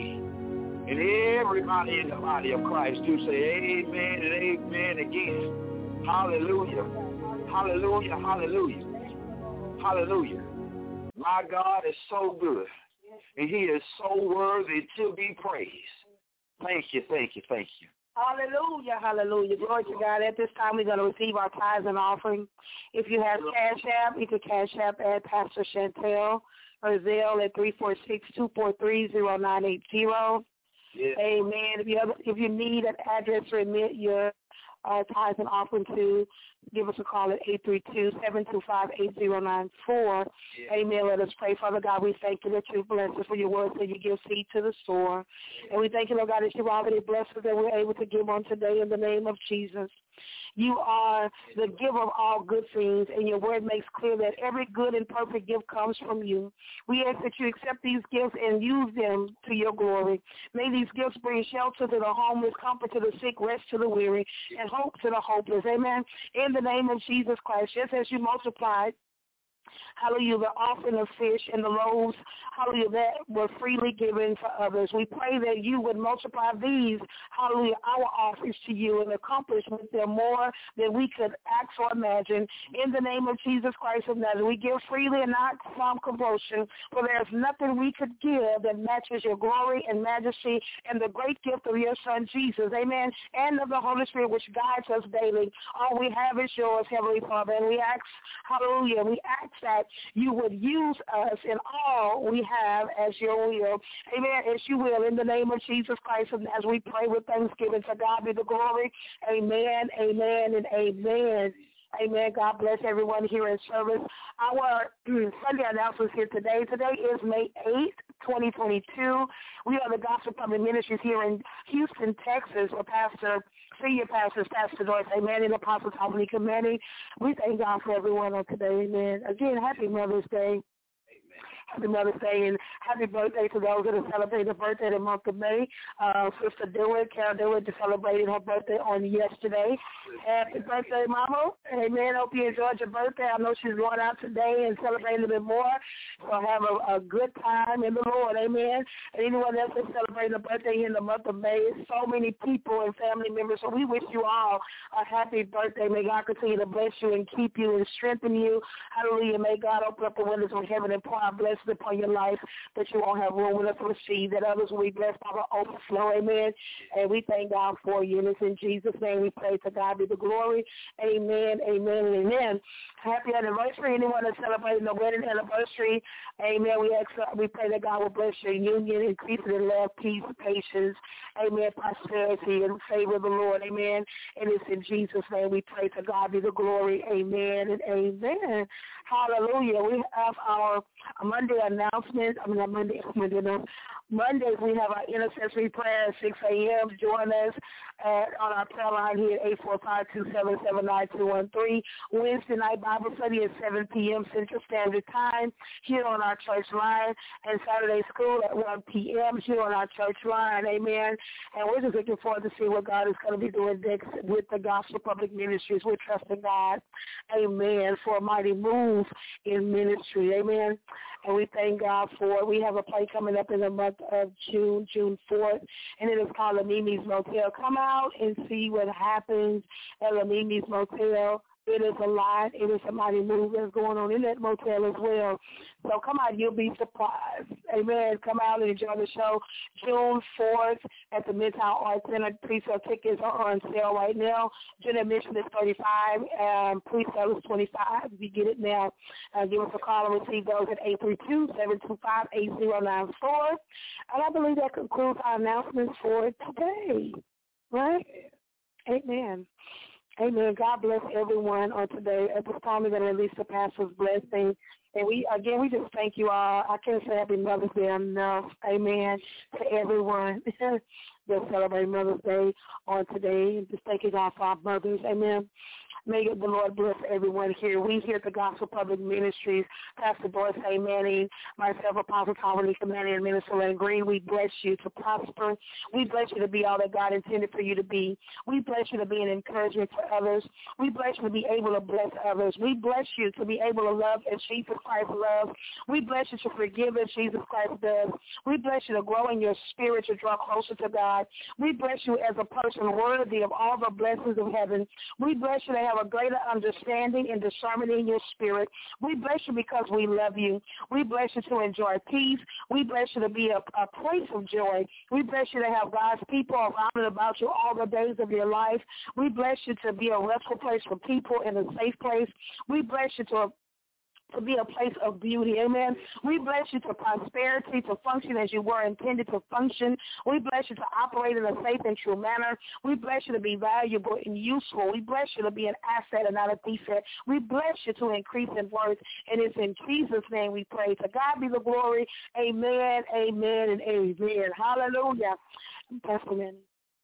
S5: And everybody in the body of Christ do say amen and amen again. Hallelujah. Hallelujah. Hallelujah. Hallelujah. My God is so good. And he is so worthy to be praised. Thank you, thank you, thank you.
S1: Hallelujah, hallelujah. Glory to God. At this time, we're going to receive our tithes and offering. If you have Cash App, you can Cash App at Pastor Chantel or Zelle at three four six, two four three, zero nine eight zero. Yeah. Amen. If you have, if you need an address to remit your uh, tithes and offering to, give us a call at eight three two, seven two five, eight zero nine four. Yeah. Amen. Let us pray. Father God, we thank you that you bless us for your words and you give seed to the sower. And we thank you, Lord God, that you've already blessed us that we're able to give on today in the name of Jesus. You are the giver of all good things, and your word makes clear that every good and perfect gift comes from you. We ask that you accept these gifts and use them to your glory. May these gifts bring shelter to the homeless, comfort to the sick, rest to the weary, and hope to the hopeless. Amen. In the name of Jesus Christ, just as you multiplied, hallelujah, the offering of fish and the loaves, hallelujah, that were freely given for others. We pray that you would multiply these, hallelujah, our offerings to you and accomplish with them more than we could ask or imagine. In the name of Jesus Christ of Nazareth, we give freely and not from compulsion, for there is nothing we could give that matches your glory and majesty and the great gift of your Son, Jesus, amen, and of the Holy Spirit, which guides us daily. All we have is yours, Heavenly Father, and we ask, hallelujah, we ask that you would use us in all we have as your will. Amen. As you will, in the name of Jesus Christ, and as we pray with thanksgiving, to God be the glory. Amen, amen, and amen. Amen. God bless everyone here in service. Our Sunday announcements here today. Today is May eighth, twenty twenty-two. We are the Gospel Public Ministries here in Houston, Texas, where Pastor, Senior Pastor, Pastor Joyce, amen, and Apostle Tony Kamani. We thank God for everyone on today, amen. Again, happy Mother's Day. Happy Mother's Day, and happy birthday to those that are celebrating the birthday of the month of May. Uh, Sister Dewitt, Carol Dewitt, just celebrated her birthday on yesterday. Happy birthday, Mama. Amen. Hope you enjoyed your birthday. I know she's going out today and celebrating a bit more. So have a, a good time in the Lord. Amen. And anyone else that's celebrating a birthday in the month of May, it's so many people and family members. So we wish you all a happy birthday. May God continue to bless you and keep you and strengthen you. Hallelujah. May God open up the windows of heaven and pour out blessings upon your life that you won't have room enough to receive, that others will be blessed by the overflow. Amen. And we thank God for you. And it's in Jesus' name we pray. To God be the glory. Amen, amen, and amen. Happy anniversary. Anyone that's celebrating the wedding anniversary, amen. We ask, we pray that God will bless your union, increase it in love, peace, patience, amen, prosperity, and favor of the Lord. Amen. And it's in Jesus' name we pray. To God be the glory. Amen and amen. Hallelujah. We have our Monday announcement. I mean, not Monday, Monday, no. Mondays we have our intercessory prayer at six a.m. Join us at, on our prayer line here at eight four five, two seven seven, nine two one three. Wednesday night Bible study at seven p.m. Central Standard Time here on our church line. And Saturday school at one p.m. here on our church line. Amen. And we're just looking forward to see what God is going to be doing next with the Gospel Public Ministries. We're trusting God, amen, for a mighty move in ministry. Amen. And we thank God for it. We have a play coming up in the month of June, June fourth, and it is called La Mimi's Motel. Come out and see what happens at La Mimi's Motel. It is a lot. It is a mighty move that's going on in that motel as well. So come out. You'll be surprised. Amen. Come out and enjoy the show. June fourth at the Midtown Arts Center. Pre-sale tickets are on sale right now. General admission is thirty-five dollars. Um, pre-sale is twenty-five dollars. If you get it now, uh, give us a call and receive those at eight three two, seven two five, eight zero nine four. And I believe that concludes our announcements for today. Right? Amen. Amen. God bless everyone on today. At this time, we're going to release the pastor's blessing. And we, again, we just thank you all. I can't say Happy Mother's Day enough. Amen. To everyone that celebrate Mother's Day on today. And just thank you, God, for our mothers. Amen. May the Lord bless everyone here. We here at the Gospel Public Ministries, Pastor Doris A. Manning, myself, Apostle Tamanika Manning, and Minister Lynn Green, we bless you to prosper. We bless you to be all that God intended for you to be. We bless you to be an encouragement for others. We bless you to be able to bless others. We bless you to be able to love as Jesus Christ loves. We bless you to forgive as Jesus Christ does. We bless you to grow in your spirit, to draw closer to God. We bless you as a person worthy of all the blessings of heaven. We bless you to have a greater understanding and discernment in your spirit. We bless you because we love you. We bless you to enjoy peace. We bless you to be a, a place of joy. We bless you to have God's people around and about you all the days of your life. We bless you to be a restful place for people and a safe place. We bless you to to be a place of beauty, amen. We bless you to prosperity, to function as you were intended to function. We bless you to operate in a safe and true manner. We bless you to be valuable and useful. We bless you to be an asset and not a defect. We bless you to increase in worth, and it's in Jesus' name we pray. To God be the glory, amen, amen, and amen. Hallelujah. Pastor Manning.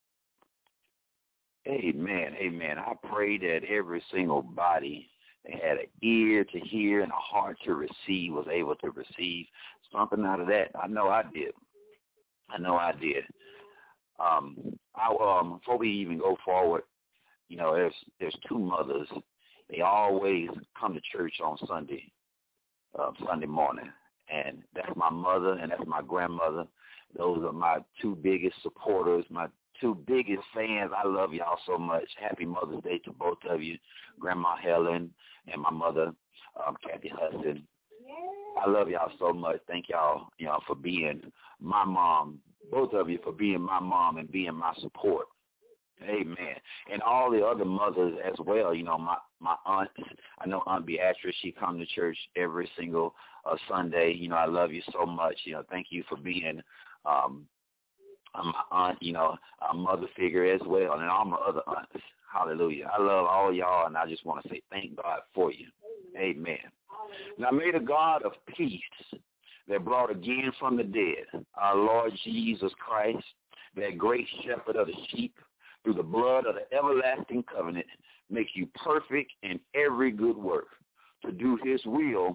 S5: Amen, amen. I pray that every single body that had an ear to hear and a heart to receive was able to receive something out of that. I know I did. I know I did. Um, I, um, before we even go forward, you know, there's there's two mothers. They always come to church on Sunday, uh, Sunday morning, and that's my mother and that's my grandmother. Those are my two biggest supporters, my two biggest fans. I love y'all so much. Happy Mother's Day to both of you, Grandma Helen and my mother, um, Kathy Hudson. I love y'all so much. Thank y'all, you know, for being my mom, both of you for being my mom and being my support. Amen. And all the other mothers as well. You know, my, my aunt, I know Aunt Beatrice, she comes to church every single uh, Sunday. You know, I love you so much. You know, thank you for being um, my aunt, you know, a mother figure as well, and all my other aunts. Hallelujah. I love all y'all, and I just want to say thank God for you. Amen. Now may the God of peace that brought again from the dead our Lord Jesus Christ, that great shepherd of the sheep, through the blood of the everlasting covenant, make you perfect in every good work, to do his will,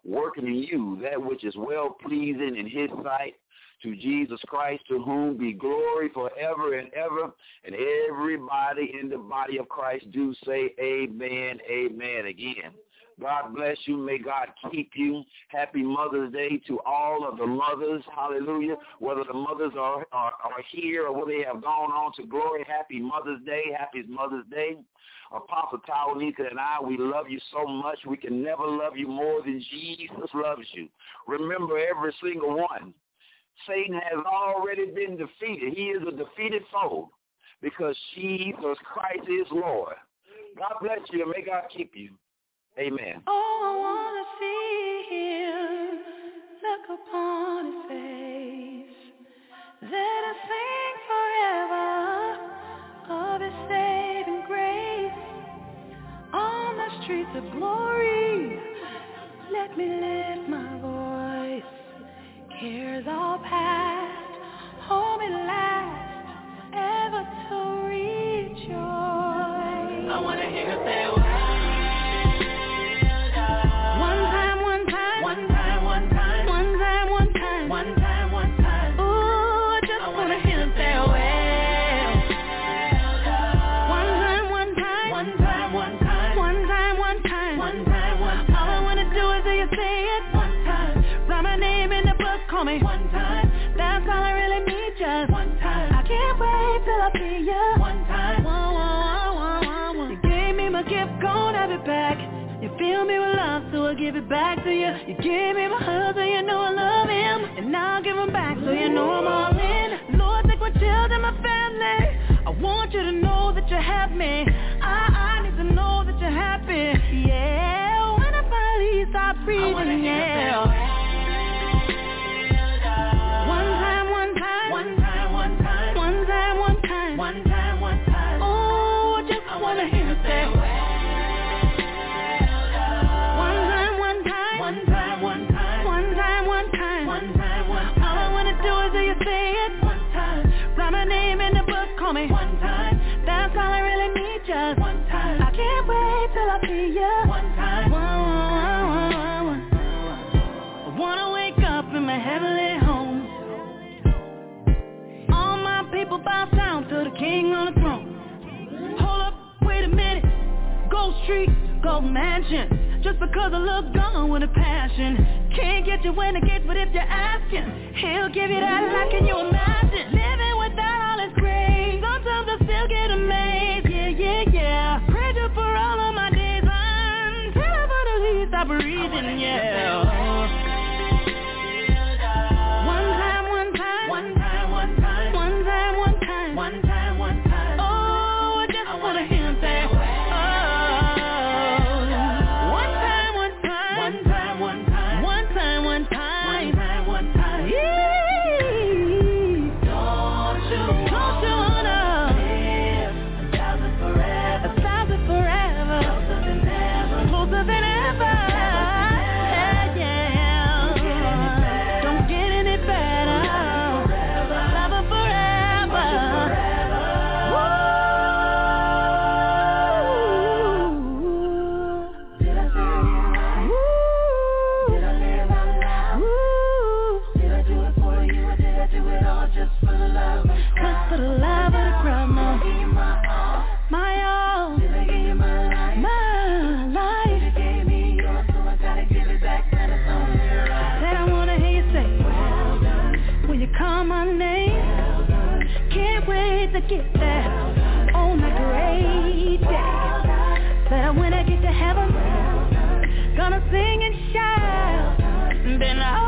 S5: working in you that which is well-pleasing in his sight, to Jesus Christ, to whom be glory forever and ever. And everybody in the body of Christ do say amen, amen again. God bless you. May God keep you. Happy Mother's Day to all of the mothers. Hallelujah. Whether the mothers are, are, are here or whether they have gone on to glory, happy Mother's Day. Happy Mother's Day. Apostle Tawanika and I, we love you so much. We can never love you more than Jesus loves you. Remember, every single one, Satan has already been defeated. He is a defeated foe because Jesus Christ is Lord. God bless you and may God keep you. Amen.
S7: Oh, I want to see him look upon his face. Let us sing forever of his saving grace. On the streets of glory, let me lift my voice. Cares all past, home at last, ever to rejoice.
S6: I want to hear you say, well,
S7: one time, one time,
S6: one time, one time,
S7: one time, one time,
S6: one time, one time.
S7: Ooh, I just
S6: I
S7: want
S6: want
S7: to
S6: to hear you say, well,
S7: one time, one time,
S6: one time, one time,
S7: one time, one time,
S6: one time, one time.
S7: All I want to do is hear you say it
S6: One time,
S7: write my name in the book, call me
S6: one time,
S7: that's all I really need, just
S6: one time,
S7: I can't wait till I see ya.
S6: one time.
S7: Whoa, whoa, whoa, whoa, whoa. You gave me my gift, gon' have it back. You fill me with love, so I give it back to you. You gave me my husband, you know I love him, and now I give him back, so you know I'm all in. Lord, take my children, my family. I want you to know that you have me. I, I need to know that you're happy. Yeah, when I finally stop breathing, yeah. One time, one time,
S6: One time, one time,
S7: one time, one time,
S6: one time, one time.
S7: oh, I just
S6: I
S7: wanna
S6: wanna
S7: hear you say,
S6: well,
S7: one time, one time,
S6: one time, one time,
S7: one time, one time,
S6: one time, one
S7: all I
S6: time,
S7: wanna do is hear you say it.
S6: one time,
S7: Write my name in the book, call me.
S6: one time,
S7: That's all I really need, just
S6: one time,
S7: I can't wait till I see ya.
S6: one time.
S7: Whoa, whoa, whoa, whoa. I wanna wake up in my heavenly home. All my people bow down to the King on the throne. Hold up, wait a minute. Gold Street, Gold Mansion. Just because I look gone with a passion. Can't get you when I get, but if you're asking, he'll give you that life, can you imagine? Living without all his grace. Sometimes I still get amazed. Yeah, yeah, yeah. Praise you for all of my days until I finally stop breathing, yeah. One time, one time,
S6: One time, one time,
S7: one time, one time,
S6: one time, one time.
S7: oh, I just
S6: I
S7: wanna
S6: wanna
S7: hear him say,
S6: hear you say,
S7: oh, one time, one time,
S6: one time, one time,
S7: one time, one
S6: one
S7: time,
S6: time, one time.
S7: yeah.
S6: Don't you
S7: Don't you wanna
S6: live a thousand forever,
S7: a thousand forever,
S6: closer than ever,
S7: closer than ever, yeah, yeah. Don't get any better, forever, forever.
S6: Did I say it right? Did I live out loud? Did I do it for you or did I do it all just for the love of the
S7: Just
S6: crowd?
S7: for the love of the crowd,
S6: Did I
S7: ma.
S6: give you my all?
S7: My all,
S6: Did I give you my life?
S7: my
S6: You
S7: life.
S6: gave me yours, so I gotta give it back. Then it's only right.
S7: Said I wanna hear you say,
S6: Well done,
S7: when you call my name,
S6: well done,
S7: can't wait to get there on that great day. Said when I get to heaven, gonna sing and shout, then I